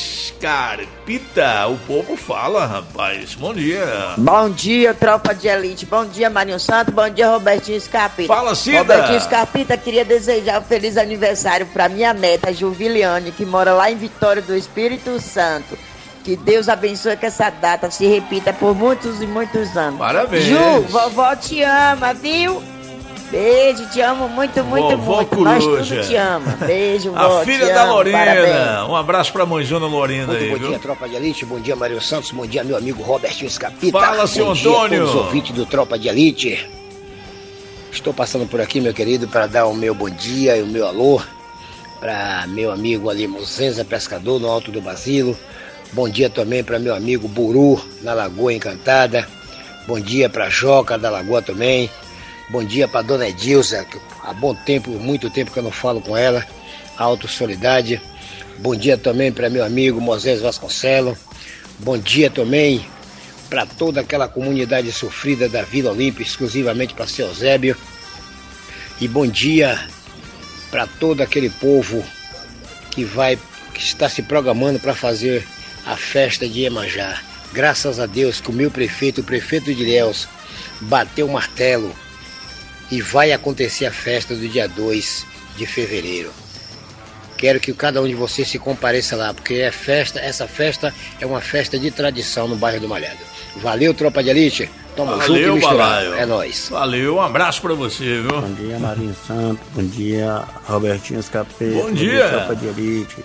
Scarpita. O povo fala, rapaz, bom dia. Bom dia, Tropa de Elite, bom dia, Marinho Santos, bom dia, Robertinho Scarpita. Fala, Cida. Robertinho Scarpita, queria desejar um feliz aniversário para minha neta, Juviliane, que mora lá em Vitória do Espírito Santo. Que Deus abençoe que essa data se repita por muitos e muitos anos. Parabéns. Ju, vovó te ama, viu? Beijo, te amo muito, muito, vovó muito. Coruja. Nós tudo te ama. Beijo, A vó, filha te da amo, Lorena. parabéns. Um abraço pra mãezona Lorena Muito aí, bom viu? dia, Tropa de Elite. Bom dia, Mário Santos. Bom dia, meu amigo Robertinho Scarpita. Fala, seu bom Antônio. Dia a todos os ouvintes do Tropa de Elite. Estou passando por aqui, meu querido, para dar o meu bom dia e o meu alô para meu amigo ali, Mozenza Pescador, no Alto do Basilo. Bom dia também para meu amigo Buru, na Lagoa Encantada. Bom dia para Joca, da Lagoa também. Bom dia para Dona Edilza, que há bom tempo, muito tempo que eu não falo com ela. Alto Solidade. Bom dia também para meu amigo Moisés Vasconcelos. Bom dia também para toda aquela comunidade sofrida da Vila Olímpia, exclusivamente para seu Eusébio. E bom dia para todo aquele povo que vai, que está se programando para fazer a festa de Iemanjá. Graças a Deus que o meu prefeito, o prefeito de Ilhéus, bateu o martelo e vai acontecer a festa do dia dois de fevereiro. Quero que cada um de vocês se compareça lá, porque é festa, essa festa é uma festa de tradição no bairro do Malhado. Valeu, tropa de elite. Tamo Valeu, junto e misturado. Balaio. É nóis. Valeu, um abraço pra você, viu? Bom dia, Marinho Santos. Bom dia, Robertinho Escapeta. Bom dia. Tropa de elite.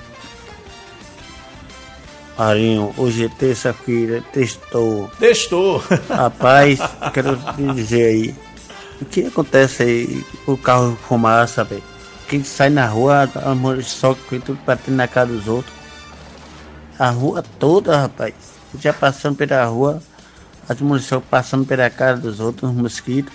Marinho, hoje é terça-feira, testou. Testou. Rapaz, quero te dizer aí, o que acontece aí com o carro de fumaça, velho? Quem sai na rua, a mulher só que tudo batendo na cara dos outros. A rua toda, rapaz. Já passando pela rua, as mulheres passando pela cara dos outros, os mosquitos.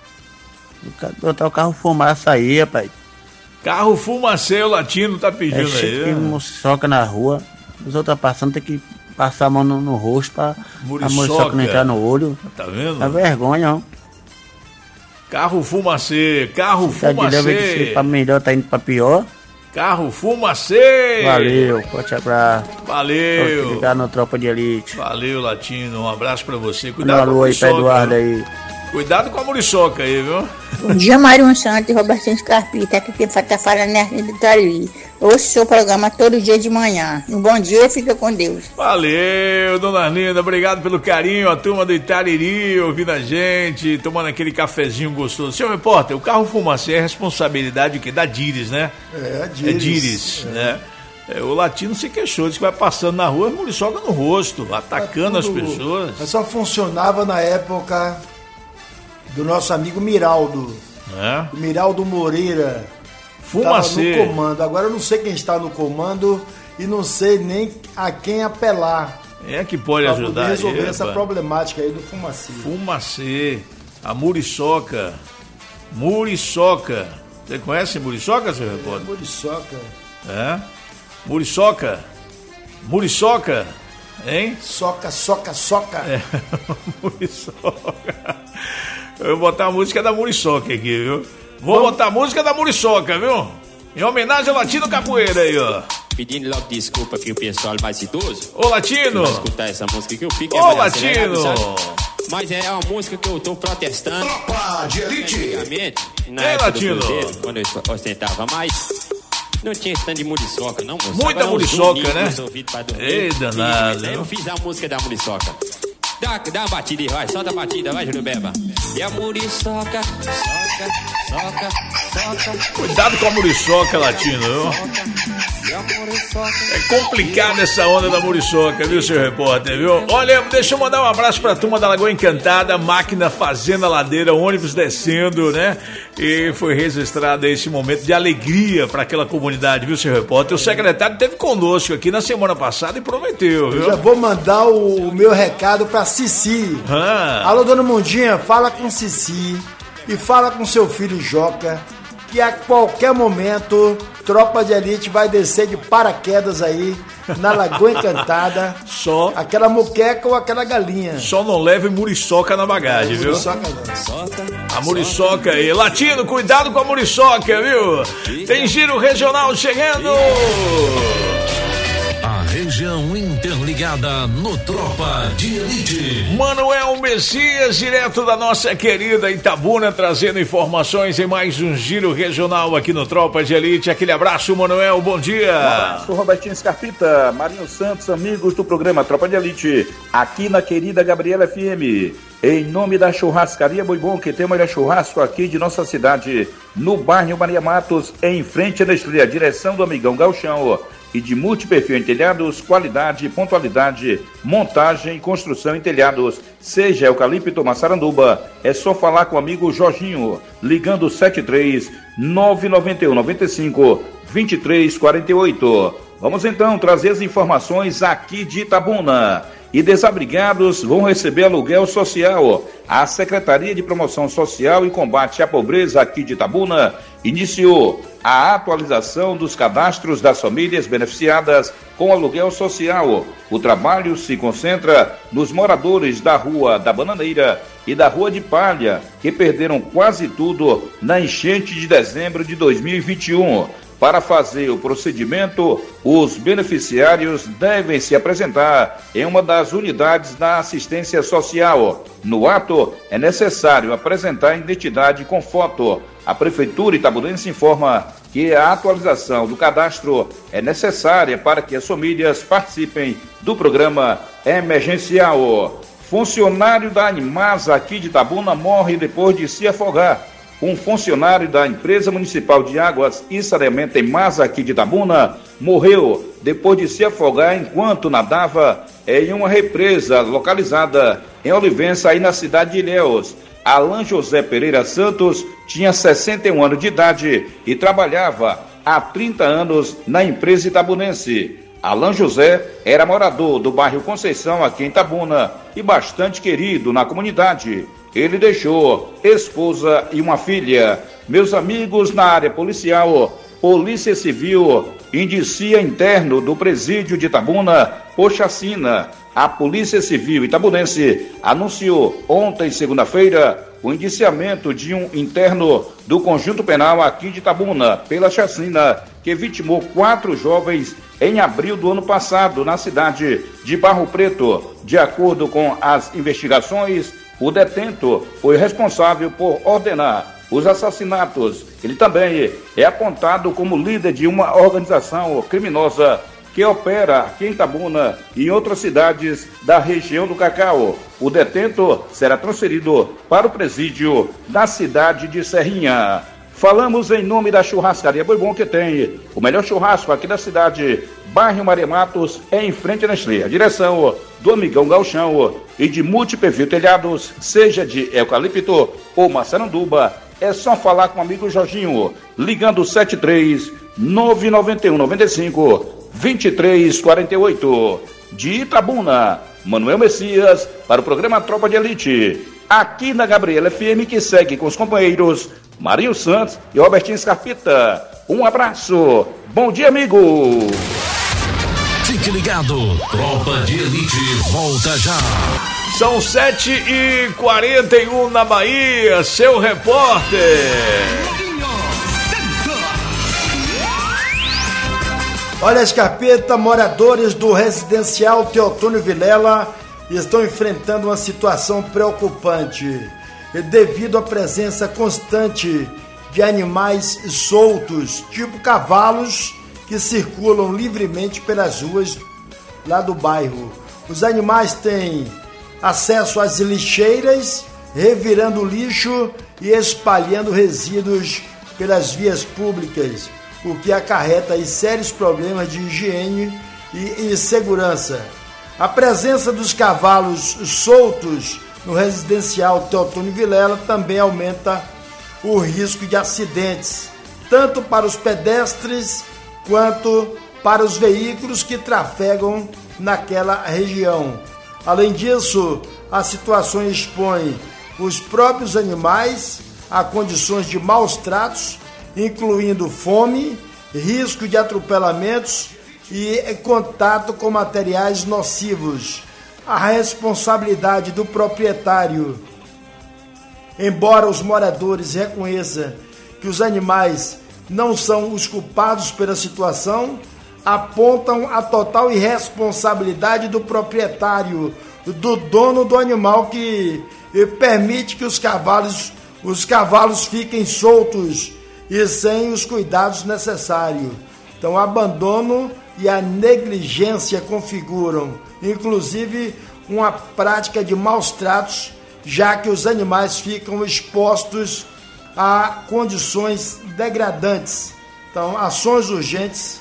Botar o carro fumaça aí, rapaz. Carro fumaceiro latino tá pedindo é, aí. Tem muriçoca na rua, os outros passando, tem que passar a mão no, no rosto pra a muriçoca não entrar no olho. Tá vendo? É vergonha, ó. Carro fumacê, carro Tá fumacê. Pra melhor, tá indo pra pior. Carro fumacê. Valeu, forte abraço. Valeu. Tô ligar no Tropa de Elite. Valeu, Latino, um abraço pra você. Cuidado com a muriçoca. Aí, Eduardo aí. Cuidado com a muriçoca aí, viu? Bom dia, Mário Santos e Robertinho Escarpita. Aqui quem tá falando é a do Tariri. Ouço o seu programa todo dia de manhã. Um bom dia e fica com Deus. Valeu, dona Arlinda. Obrigado pelo carinho. A turma do Itariri ouvindo a gente, tomando aquele cafezinho gostoso. Senhor repórter, o carro fumacê é responsabilidade que da Dires, né? É, a Dires. É Dires, é. né? É, o latino se queixou, disse que vai passando na rua, muriçoca no rosto, atacando é tudo, as pessoas. Mas só funcionava na época do nosso amigo Miraldo. É? O Miraldo Moreira. Fumacê. No comando. Agora eu não sei quem está no comando e não sei nem a quem apelar. É que pode pra ajudar poder resolver aí, essa rapaz. problemática aí do fumacê. Fumacê, a muriçoca. Muriçoca. Você conhece muriçoca, seu repórter? É, muriçoca. É? Muriçoca. Muriçoca. Hein? Soca, soca, soca. É. Muriçoca. Eu vou botar a música da muriçoca aqui, viu? Vou Vamos. botar a música da muriçoca, viu? Em homenagem ao Latino Capoeira aí, ó. Pedindo logo desculpa aqui o pessoal mais idoso. Ô, Latino! Vai escutar essa música que eu fico. Ô, Latino! Mas é uma música que eu tô protestando. Tropa de Elite! Antigamente, na Ei, época Latino. do Cruzeiro, quando eu ostentava mais, não tinha esse tanto de muriçoca, não, moço. Muita Agora, muriçoca, né? Dormir, Ei, danado. eu fiz a música da muriçoca. Dá, dá uma batida aí, vai, solta a batida, vai, Júlio Beba. E a muriçoca, soca, soca, soca. Cuidado com a muriçoca, Latino, viu? É complicada essa onda da muriçoca, viu, seu repórter, viu? Olha, deixa eu mandar um abraço pra turma da Lagoa Encantada, máquina fazendo a ladeira, ônibus descendo, né? E foi registrado esse momento de alegria pra aquela comunidade, viu, seu repórter? O secretário esteve conosco aqui na semana passada e prometeu, viu? Eu já vou mandar o meu recado pra Cici. Ah. Alô, dona Mundinha, fala com Cici e fala com seu filho Joca que a qualquer momento Tropa de Elite vai descer de paraquedas aí na Lagoa Encantada. Só aquela moqueca ou aquela galinha. Só não leve muriçoca na bagagem, é, viu? Muriçoca não. A muriçoca aí. Latino, cuidado com a muriçoca, viu? Tem giro regional chegando. A região interligada no Tropa de Elite. Manuel Messias, direto da nossa querida Itabuna, trazendo informações em mais um giro regional aqui no Tropa de Elite. Aquele abraço, Manuel, bom dia. Um abraço, Robertinho Escarpita, Marinho Santos, amigos do programa Tropa de Elite, aqui na querida Gabriela F M. Em nome da churrascaria Boi Bom, que tem o melhor churrasco aqui de nossa cidade, no bairro Maria Matos, em frente à Nestlé, direção do amigão Galchão. e de multiperfil em telhados, qualidade, pontualidade, montagem e construção em telhados. Seja eucalipto Massaranduba, é só falar com o amigo Jorginho, ligando sete três nove nove um nove cinco dois três quatro oito. Vamos então trazer as informações aqui de Itabuna. E desabrigados vão receber aluguel social. A Secretaria de Promoção Social e Combate à Pobreza aqui de Itabuna iniciou a atualização dos cadastros das famílias beneficiadas com aluguel social. O trabalho se concentra nos moradores da Rua da Bananeira e da Rua de Palha, que perderam quase tudo na enchente de dezembro de dois mil e vinte e um. Para fazer o procedimento, os beneficiários devem se apresentar em uma das unidades da assistência social. No ato, é necessário apresentar a identidade com foto. A Prefeitura itabunense informa que a atualização do cadastro é necessária para que as famílias participem do programa emergencial. Funcionário da Animasa aqui de Itabuna morre depois de se afogar. Um funcionário da Empresa Municipal de Águas e Saneamento em Masa, aqui de Itabuna, morreu depois de se afogar enquanto nadava em uma represa localizada em Olivença, aí na cidade de Ilhéus. Alan José Pereira Santos tinha sessenta e um anos de idade e trabalhava há trinta anos na empresa itabunense. Alan José era morador do bairro Conceição, aqui em Itabuna, e bastante querido na comunidade. Ele deixou esposa e uma filha. Meus amigos, na área policial, Polícia Civil indicia interno do presídio de Itabuna por chacina. A Polícia Civil itabunense anunciou ontem, segunda-feira, o indiciamento de um interno do Conjunto Penal aqui de Itabuna pela chacina que vitimou quatro jovens em abril do ano passado na cidade de Barro Preto. De acordo com as investigações, o detento foi responsável por ordenar os assassinatos. Ele também é apontado como líder de uma organização criminosa que opera aqui em Itabuna e em outras cidades da região do Cacau. O detento será transferido para o presídio da cidade de Serrinha. Falamos em nome da Churrascaria Boi Bom, que tem o melhor churrasco aqui da cidade, bairro Maria Matos, em frente à Nestlé. A direção do Amigão Galchão e de Multiperfil Telhados, seja de eucalipto ou Massaranduba, é só falar com o amigo Jorginho, ligando sete três nove nove um nove cinco dois três quatro oito. De Itabuna, Manuel Messias, para o programa Tropa de Elite, aqui na Gabriela F M, que segue com os companheiros Marinho Santos e Robertinho Scarpita. Um abraço, bom dia, amigo! Fique ligado, Tropa de Elite volta já. São sete e quarenta e um na Bahia, seu repórter. Olha, Scarpeta, moradores do residencial Teotônio Vilela estão enfrentando uma situação preocupante devido à presença constante de animais soltos, tipo cavalos, que circulam livremente pelas ruas lá do bairro. Os animais têm acesso às lixeiras, revirando lixo e espalhando resíduos pelas vias públicas, o que acarreta aí sérios problemas de higiene e, e segurança. A presença dos cavalos soltos no residencial Teotônio Vilela também aumenta o risco de acidentes, tanto para os pedestres quanto para os veículos que trafegam naquela região. Além disso, a situação expõe os próprios animais a condições de maus tratos, incluindo fome, risco de atropelamentos e contato com materiais nocivos. A responsabilidade do proprietário, embora os moradores reconheçam que os animais não são os culpados pela situação, apontam a total irresponsabilidade do proprietário, do dono do animal, que permite que os cavalos, os cavalos fiquem soltos e sem os cuidados necessários. Então, o abandono e a negligência configuram, inclusive, uma prática de maus tratos, já que os animais ficam expostos a condições degradantes. Então, ações urgentes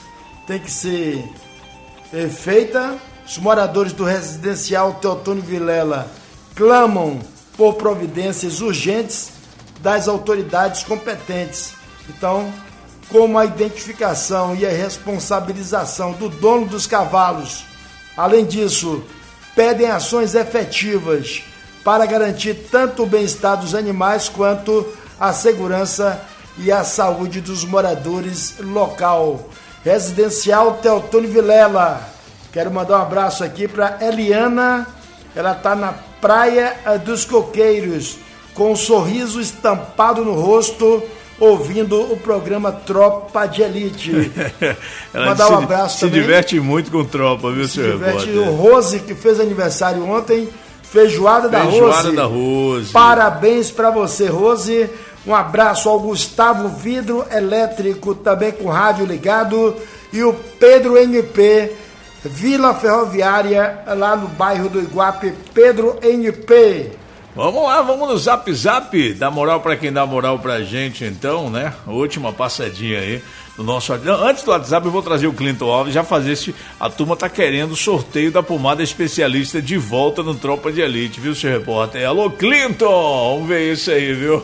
tem que ser é, feita. Os moradores do residencial Teotônio Vilela clamam por providências urgentes das autoridades competentes. Então, como a identificação e a responsabilização do dono dos cavalos. Além disso, pedem ações efetivas para garantir tanto o bem-estar dos animais quanto a segurança e a saúde dos moradores local. Residencial Teotônio Vilela. Quero mandar um abraço aqui para Eliana. Ela está na Praia dos Coqueiros, com um sorriso estampado no rosto, ouvindo o programa Tropa de Elite. Ela mandar um se, abraço se também. Se diverte muito com Tropa, viu, se senhor? Diverte o Rose, que fez aniversário ontem. Feijoada da Rose. Feijoada da Rose. Parabéns para você, Rose. Um abraço ao Gustavo Vidro Elétrico, também com rádio ligado. E o Pedro N P, Vila Ferroviária, lá no bairro do Iguape. Pedro N P. Vamos lá, vamos no Zap Zap. Dá moral pra quem dá moral pra gente, então, né? Última passadinha aí do nosso... Antes do WhatsApp, eu vou trazer o Clinton Alves, já fazer esse... A turma tá querendo o sorteio da pomada especialista de volta no Tropa de Elite, viu, seu repórter? Alô, Clinton! Vamos ver isso aí, viu?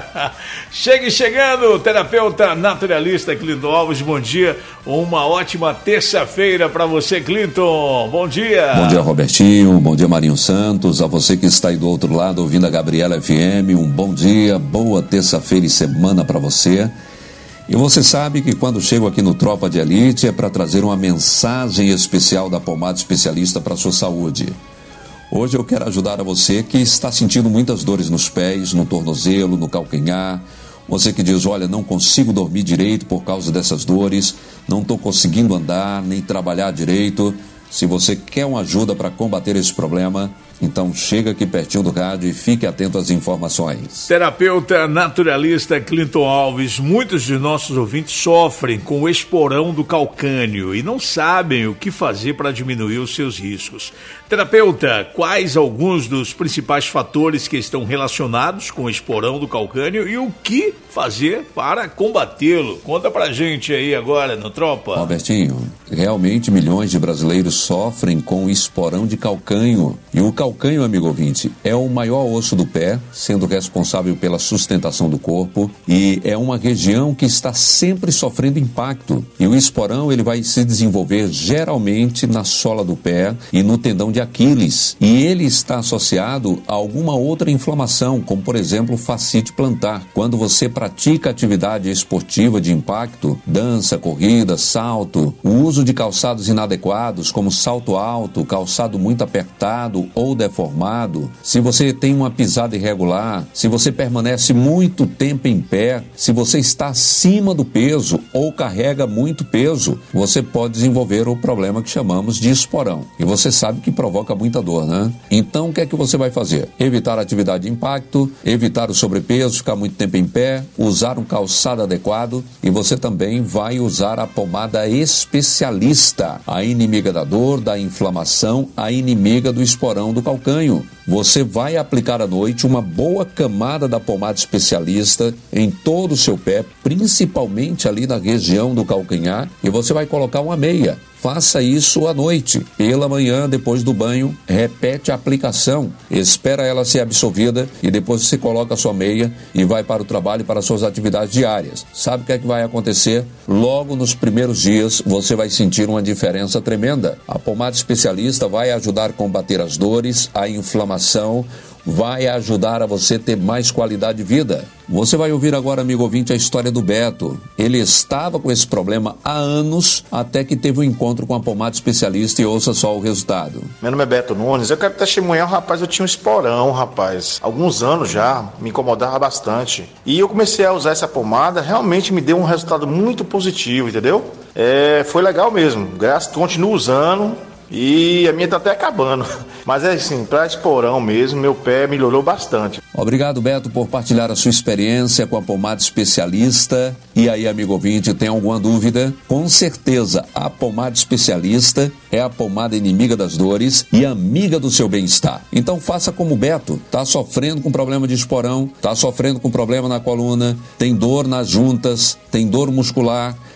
Chegue chegando, terapeuta naturalista Clinton Alves, bom dia. Uma ótima terça-feira pra você, Clinton. Bom dia. Bom dia, Robertinho. Bom dia, Marinho Santos. A você que está aí do outro lado ouvindo a Gabriela F M, um bom dia, boa terça-feira e semana pra você. E você sabe que quando chego aqui no Tropa de Elite é para trazer uma mensagem especial da pomada especialista para a sua saúde. Hoje eu quero ajudar a você que está sentindo muitas dores nos pés, no tornozelo, no calcanhar. Você que diz, olha, não consigo dormir direito por causa dessas dores, não estou conseguindo andar, nem trabalhar direito. Se você quer uma ajuda para combater esse problema, então chega aqui pertinho do rádio e fique atento às informações. Terapeuta naturalista Clinton Alves, muitos de nossos ouvintes sofrem com o esporão do calcânio e não sabem o que fazer para diminuir os seus riscos. Terapeuta, quais alguns dos principais fatores que estão relacionados com o esporão do calcânio e o que fazer para combatê-lo? Conta pra gente aí agora no Tropa. Robertinho, realmente milhões de brasileiros sofrem com o esporão de calcânio. E o calcânio, amigo ouvinte, é o maior osso do pé, sendo responsável pela sustentação do corpo, e é uma região que está sempre sofrendo impacto. E o esporão, ele vai se desenvolver geralmente na sola do pé e no tendão de Aquiles, e ele está associado a alguma outra inflamação, como por exemplo fascite plantar. Quando você pratica atividade esportiva de impacto, dança, corrida, salto, o uso de calçados inadequados, como salto alto, calçado muito apertado ou deformado, se você tem uma pisada irregular, se você permanece muito tempo em pé, se você está acima do peso ou carrega muito peso, você pode desenvolver o problema que chamamos de esporão. E você sabe que provoca muita dor, né? Então, o que é que você vai fazer? Evitar a atividade de impacto, evitar o sobrepeso, ficar muito tempo em pé, usar um calçado adequado, e você também vai usar a pomada especialista, a inimiga da dor, da inflamação, a inimiga do esporão do calcânio. Você vai aplicar à noite uma boa camada da pomada especialista em todo o seu pé, principalmente ali na região do calcanhar, e você vai colocar uma meia. Faça isso à noite. Pela manhã, depois do banho, repete a aplicação. Espera ela ser absorvida e depois você coloca a sua meia e vai para o trabalho e para suas atividades diárias. Sabe o que é que vai acontecer? Logo nos primeiros dias, você vai sentir uma diferença tremenda. A pomada especialista vai ajudar a combater as dores, a inflamação, vai ajudar a você ter mais qualidade de vida. Você vai ouvir agora, amigo ouvinte, a história do Beto. Ele estava com esse problema há anos, até que teve um encontro com a pomada especialista, e ouça só o resultado. Meu nome é Beto Nunes, eu quero testemunhar, rapaz, eu tinha um esporão, rapaz. Alguns anos já, me incomodava bastante. E eu comecei a usar essa pomada, realmente me deu um resultado muito positivo, entendeu? É, foi legal mesmo, graças, continuo usando. E a minha tá até acabando. Mas é assim, para esporão mesmo, meu pé melhorou bastante. Obrigado, Beto, por partilhar a sua experiência com a pomada especialista. E aí, amigo ouvinte, tem alguma dúvida? Com certeza, a pomada especialista é a pomada inimiga das dores e amiga do seu bem-estar. Então faça como o Beto. Tá sofrendo com problema de esporão, tá sofrendo com problema na coluna, tem dor nas juntas, tem dor muscular,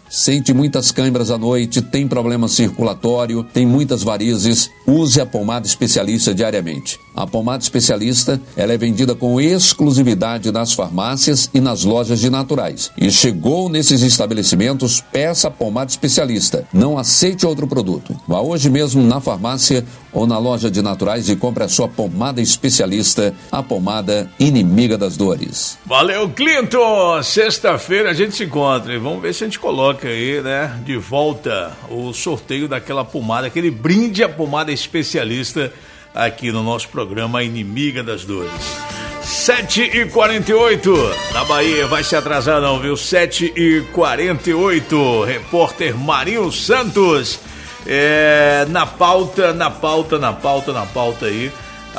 Sente muitas câimbras à noite, tem problema circulatório, tem muitas varizes, use a pomada especialista diariamente. A pomada especialista, ela é vendida com exclusividade nas farmácias e nas lojas de naturais. E chegou nesses estabelecimentos, peça a pomada especialista. Não aceite outro produto. Vá hoje mesmo na farmácia ou na loja de naturais e compre a sua pomada especialista, a pomada inimiga das dores. Valeu, Clinton! Sexta-feira a gente se encontra e vamos ver se a gente coloca aí, né, de volta o sorteio daquela pomada, aquele brinde à pomada especialista aqui no nosso programa Inimiga das Dores. sete e quarenta e oito, na Bahia, vai se atrasar não, viu? sete e quarenta e oito, repórter Marinho Santos, é, na pauta, na pauta, na pauta, na pauta aí.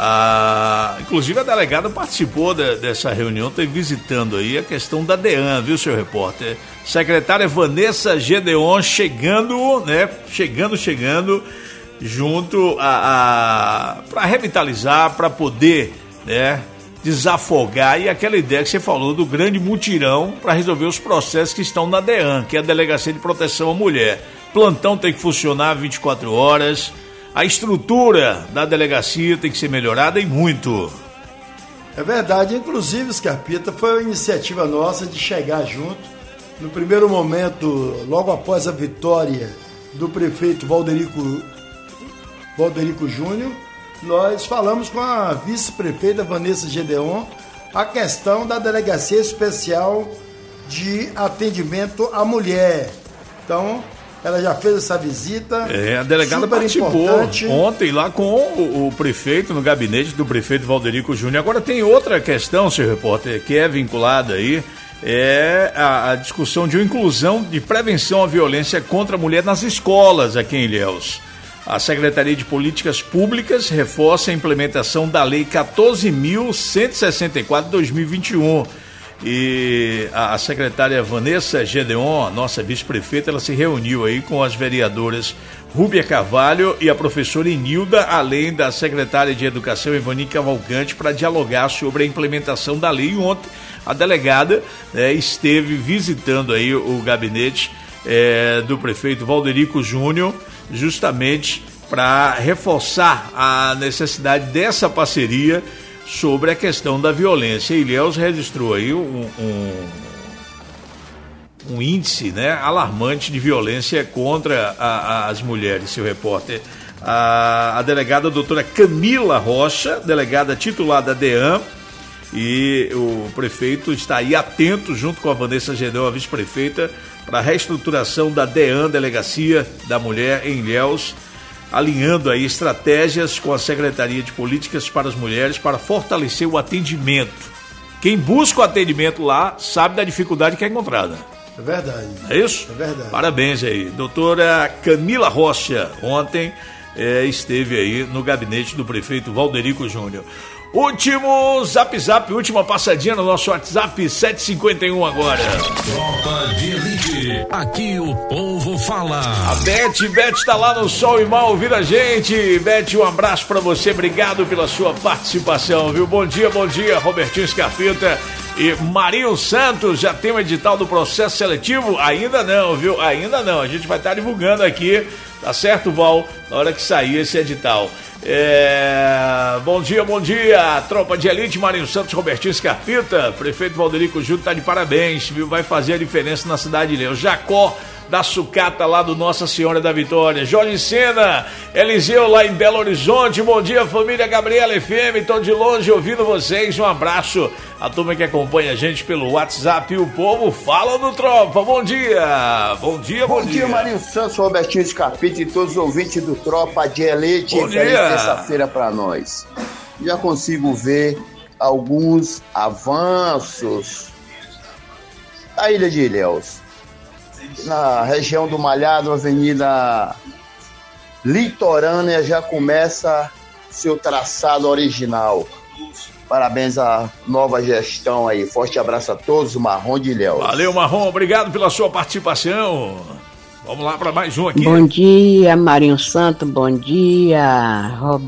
Ah, inclusive a delegada participou de, dessa reunião, está visitando aí a questão da DEAN, viu, seu repórter? Secretária Vanessa Gedeon chegando, né? Chegando, chegando, junto a, a para revitalizar, para poder, né, desafogar, e aquela ideia que você falou do grande mutirão para resolver os processos que estão na DEAN, que é a Delegacia de Proteção à Mulher. Plantão tem que funcionar vinte e quatro horas. A estrutura da delegacia tem que ser melhorada e muito. É verdade, inclusive, Scarpita, foi uma iniciativa nossa de chegar junto. No primeiro momento, logo após a vitória do prefeito Valderico, Valderico Júnior, nós falamos com a vice-prefeita Vanessa Gedeon a questão da Delegacia Especial de Atendimento à Mulher. Então, ela já fez essa visita. É, a delegada participou ontem lá com o, o prefeito, no gabinete do prefeito Valderico Júnior. Agora tem outra questão, seu repórter, que é vinculada aí, é a, a discussão de uma inclusão de prevenção à violência contra a mulher nas escolas aqui em Ilhéus. A Secretaria de Políticas Públicas reforça a implementação da Lei quatorze mil cento e sessenta e quatro de dois mil e vinte e um. E a secretária Vanessa Gedeon, nossa vice-prefeita, ela se reuniu aí com as vereadoras Rúbia Carvalho e a professora Inilda, além da secretária de Educação Ivani Cavalcante, para dialogar sobre a implementação da lei. E ontem a delegada, né, esteve visitando aí o gabinete é, do prefeito Valderico Júnior, justamente para reforçar a necessidade dessa parceria sobre a questão da violência. Ilhéus registrou aí um, um, um índice, né, alarmante de violência contra a, a, as mulheres, seu repórter. A, a delegada a doutora Camila Rocha, delegada titular da DEAN, e o prefeito está aí atento, junto com a Vanessa Gedeon, a vice-prefeita, para a reestruturação da DEAN, Delegacia da Mulher em Ilhéus, alinhando aí estratégias com a Secretaria de Políticas para as Mulheres para fortalecer o atendimento. Quem busca o atendimento lá sabe da dificuldade que é encontrada. É verdade. É isso? É verdade. Parabéns aí. Doutora Camila Rocha, ontem é, esteve aí no gabinete do prefeito Valderico Júnior. Último zap zap, última passadinha no nosso WhatsApp, sete e cinquenta e um agora. Tropa de Elite, aqui o povo fala. A Beth, Beth tá lá no Sol e Mal ouvindo a gente. Beth, um abraço pra você, obrigado pela sua participação, viu? Bom dia, bom dia, Robertinho Scarpita e Marinho Santos. Já tem o edital do processo seletivo? Ainda não, viu? Ainda não, a gente vai estar divulgando aqui, tá certo, Val? Na hora que sair esse edital. É... Bom dia, bom dia, Tropa de Elite, Marinho Santos, Robertinho Scarpita, prefeito Valderico Júnior tá de parabéns, viu? Vai fazer a diferença na cidade de Ilhéus. Jacó da Sucata, lá do Nossa Senhora da Vitória. Jorge Sena, Eliseu lá em Belo Horizonte. Bom dia, família Gabriela F M, tô de longe ouvindo vocês. Um abraço a turma que acompanha a gente pelo WhatsApp. E o povo fala no Tropa. Bom dia, bom dia, bom, bom dia. Bom dia, Marinho Santos, Robertinho Scarpita e todos os ouvintes do Tropa de Elite. Bom dia. Terça-feira para nós. Já consigo ver alguns avanços da Ilha de Ilhéus. Na região do Malhado, avenida litorânea, já começa seu traçado original. Parabéns à nova gestão aí. Forte abraço a todos, o Marrom de Ilhéus. Valeu, Marrom, obrigado pela sua participação. Vamos lá para mais um aqui. Bom dia, Marinho Santo, bom dia, Robert.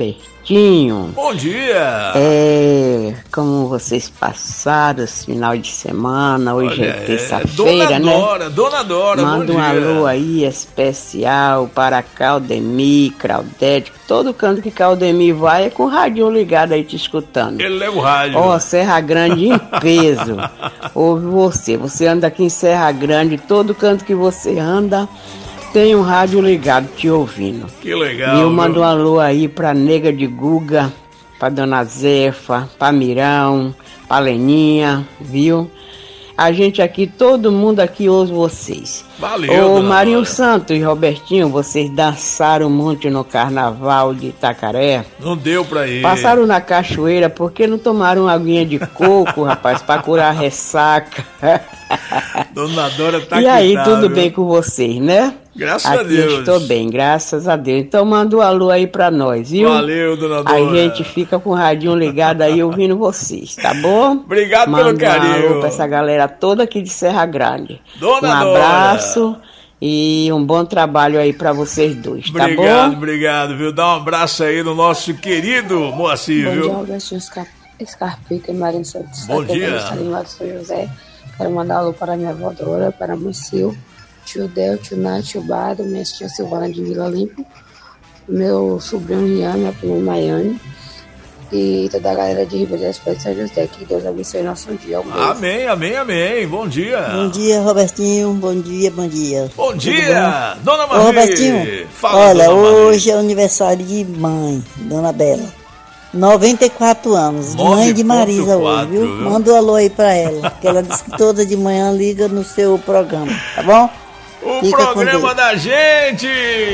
Robertinho. Bom dia. É, como vocês passaram esse final de semana, hoje Olha, é terça-feira, é, né? Dona Dora, Dona Dora, Manda bom um dia. alô aí especial para Claudemir, Claudete, todo canto que Claudemir vai é com o radinho ligado aí te escutando. Ele leva o rádio. Ó, oh, Serra Grande em peso. Ouve você, você anda aqui em Serra Grande, todo canto que você anda tem um rádio ligado te ouvindo. Que legal. E eu mando um alô aí pra Nega de Guga, pra Dona Zefa, pra Mirão, pra Leninha, viu? A gente aqui, todo mundo aqui ouve vocês. Valeu, Ô Marinho Dora. Santos e Robertinho, vocês dançaram muito no carnaval de Itacaré. Não deu pra ir. Passaram na cachoeira porque não tomaram uma aguinha de coco, rapaz, pra curar a ressaca. Dona Dora tá E aí, quitada, tudo viu? bem com vocês, né? Graças Aqui a Deus. estou bem, graças a Deus. Então manda um alô aí pra nós, viu? Valeu, Dona Dora. A gente fica com o radinho ligado aí ouvindo vocês, tá bom? Obrigado manda pelo carinho. Um alô pra essa galera toda aqui de Serra Grande. Dona um Dora. abraço e um bom trabalho aí pra vocês dois, tá bom? Obrigado, obrigado, viu? Dá um abraço aí no nosso querido Moacir, Bom viu? dia, Robertinho Scarpita e Marinho Santos. Bom Aqui dia. é Salim lá do São José. Quero mandar alô para minha avó Dora, para Moacil, tio Del, tio Nath, tio Bado, minha tia Silvana de Vila Limpo, meu sobrinho Rian, minha prima Maiane e toda a galera de Ribeirão das Pedras São José. Que Deus abençoe nosso dia. Um beijo. Amém, amém, amém. Bom dia. Bom dia, Robertinho. Bom dia, bom dia. Bom Tudo dia, bom? Dona Ô, Maria. Robertinho, Fala, olha, Dona Maria. hoje é aniversário de mãe, Dona Bela. noventa e quatro anos, mãe de Marisa hoje, viu? viu? Manda um alô aí pra ela, que ela disse que toda de manhã liga no seu programa, tá bom? O Fica com programa Deus. da gente!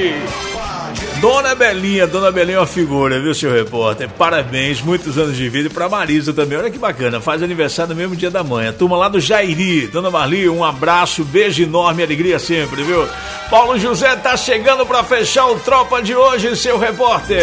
Dona Belinha, Dona Belinha é uma figura, viu, seu repórter? Parabéns, muitos anos de vida. E pra Marisa também, olha que bacana, faz aniversário no mesmo dia da mãe. A turma lá do Jairi. Dona Marli, um abraço, beijo enorme, alegria sempre, viu? Paulo José tá chegando pra fechar o Tropa de hoje, seu repórter.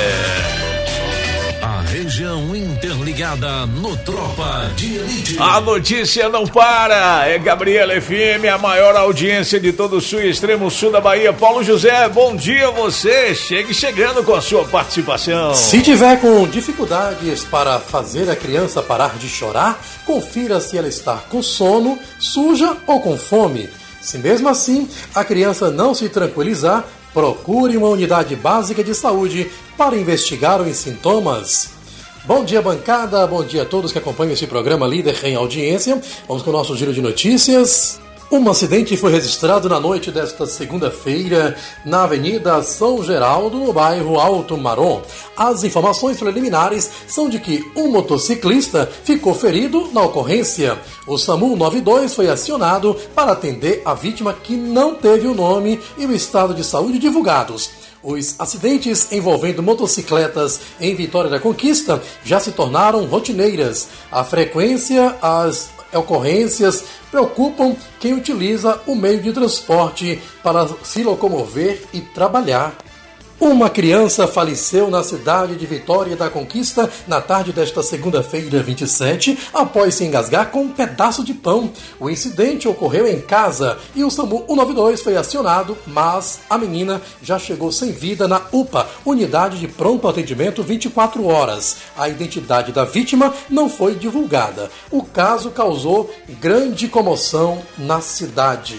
A região interligada no Tropa de Elite. A notícia não para, é Gabriela F M, a maior audiência de todo o sul e extremo sul da Bahia. Paulo José, bom dia a você, chegue chegando com a sua participação. Se tiver com dificuldades para fazer a criança parar de chorar, confira se ela está com sono, suja ou com fome. Se mesmo assim a criança não se tranquilizar, procure uma unidade básica de saúde para investigar os sintomas. Bom dia, bancada. Bom dia a todos que acompanham esse programa líder em audiência. Vamos com o nosso giro de notícias. Um acidente foi registrado na noite desta segunda-feira na Avenida São Geraldo, no bairro Alto Marom. As informações preliminares são de que um motociclista ficou ferido na ocorrência. O SAMU noventa e dois foi acionado para atender a vítima que não teve o nome e o estado de saúde divulgados. Os acidentes envolvendo motocicletas em Vitória da Conquista já se tornaram rotineiras. A frequência, as ocorrências preocupam quem utiliza o meio de transporte para se locomover e trabalhar. Uma criança faleceu na cidade de Vitória da Conquista na tarde desta segunda-feira, vinte e sete, após se engasgar com um pedaço de pão. O incidente ocorreu em casa e o SAMU cento e noventa e dois foi acionado, mas a menina já chegou sem vida na U P A, Unidade de Pronto Atendimento vinte e quatro horas. A identidade da vítima não foi divulgada. O caso causou grande comoção na cidade.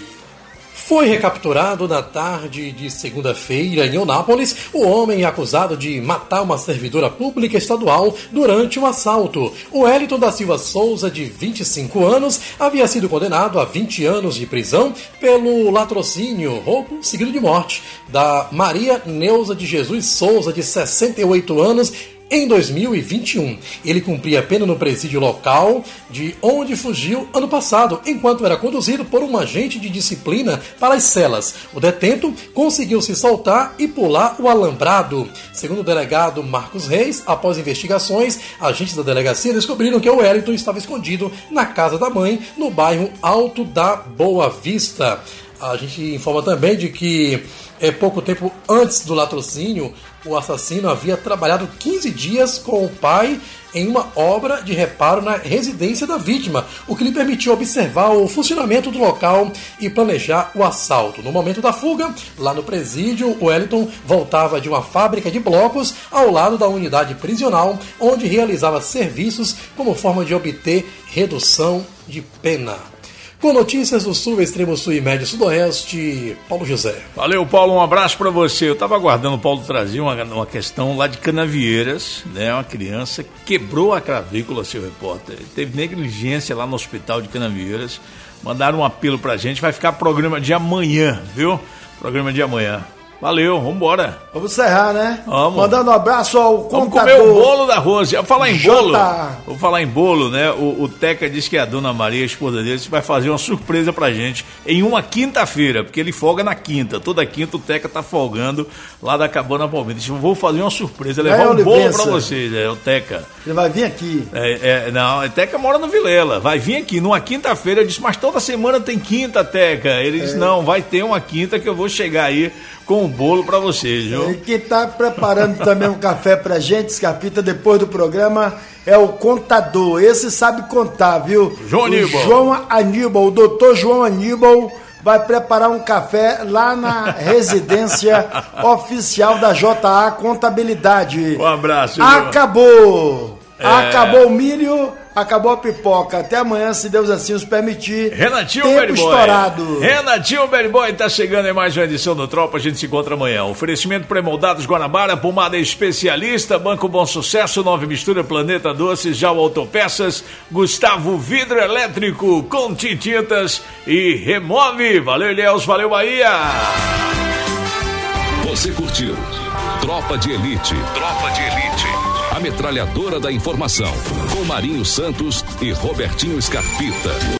Foi recapturado na tarde de segunda-feira em Eunápolis o homem acusado de matar uma servidora pública estadual durante um assalto. O Wellington da Silva Souza, de vinte e cinco anos, havia sido condenado a vinte anos de prisão pelo latrocínio, roubo seguido de morte, da Maria Neuza de Jesus Souza, de sessenta e oito anos, em dois mil e vinte e um. Ele cumpria pena no presídio local, de onde fugiu ano passado, enquanto era conduzido por um agente de disciplina para as celas. O detento conseguiu se soltar e pular o alambrado. Segundo o delegado Marcos Reis, após investigações, agentes da delegacia descobriram que o Wellington estava escondido na casa da mãe, no bairro Alto da Boa Vista. A gente informa também de que é, pouco tempo antes do latrocínio, o assassino havia trabalhado quinze dias com o pai em uma obra de reparo na residência da vítima, o que lhe permitiu observar o funcionamento do local e planejar o assalto. No momento da fuga, lá no presídio, o Wellington voltava de uma fábrica de blocos ao lado da unidade prisional, onde realizava serviços como forma de obter redução de pena. Com notícias do Sul, Extremo Sul e Médio Sudoeste, Paulo José. Valeu, Paulo, um abraço para você. Eu estava aguardando o Paulo trazer uma, uma questão lá de Canavieiras, né? Uma criança quebrou a clavícula, seu repórter. Teve negligência lá no hospital de Canavieiras. Mandaram um apelo pra gente, vai ficar programa de amanhã, viu? Programa de amanhã. Valeu, vambora. Vamos encerrar, né? Vamos. Mandando um abraço ao Vamos contador. comer o bolo da Rose. Vou falar em bolo. J... Vou falar em bolo, né? O, o Teca disse que a dona Maria, a esposa dele, vai fazer uma surpresa pra gente em uma quinta-feira, porque ele folga na quinta. Toda quinta o Teca tá folgando lá da Cabana Palmeira. Disse, vou fazer uma surpresa, levar é, um bolo pra vocês. É o Teca. Ele vai vir aqui. É, é, não, o Teca mora no Vilela. Vai vir aqui numa quinta-feira. Eu disse, mas toda semana tem quinta, Teca. Ele disse, é. não, vai ter uma quinta que eu vou chegar aí com o bolo pra vocês, viu? E quem tá preparando também um café pra gente, Scarpita, depois do programa, é o contador. Esse sabe contar, viu? João Aníbal. O João Aníbal, o doutor João Aníbal vai preparar um café lá na residência oficial da J A Contabilidade. Um abraço. Acabou! É... Acabou o milho, acabou a pipoca. Até amanhã, se Deus assim nos permitir. Renatinho Tempo Berry Boy. estourado. Renatinho Berry Boy tá chegando em mais uma edição do Tropa. A gente se encontra amanhã. Oferecimento pré-moldados Guanabara, pomada especialista, Banco Bom Sucesso, Nova Mistura, Planeta Doces, Jau Autopeças, Gustavo Vidro Elétrico, Conti Tintas e Remove. Valeu, Ilhéus. Valeu, Bahia. Você curtiu Tropa de Elite. Tropa de Elite. A metralhadora da informação, com Marinho Santos e Robertinho Scarpita.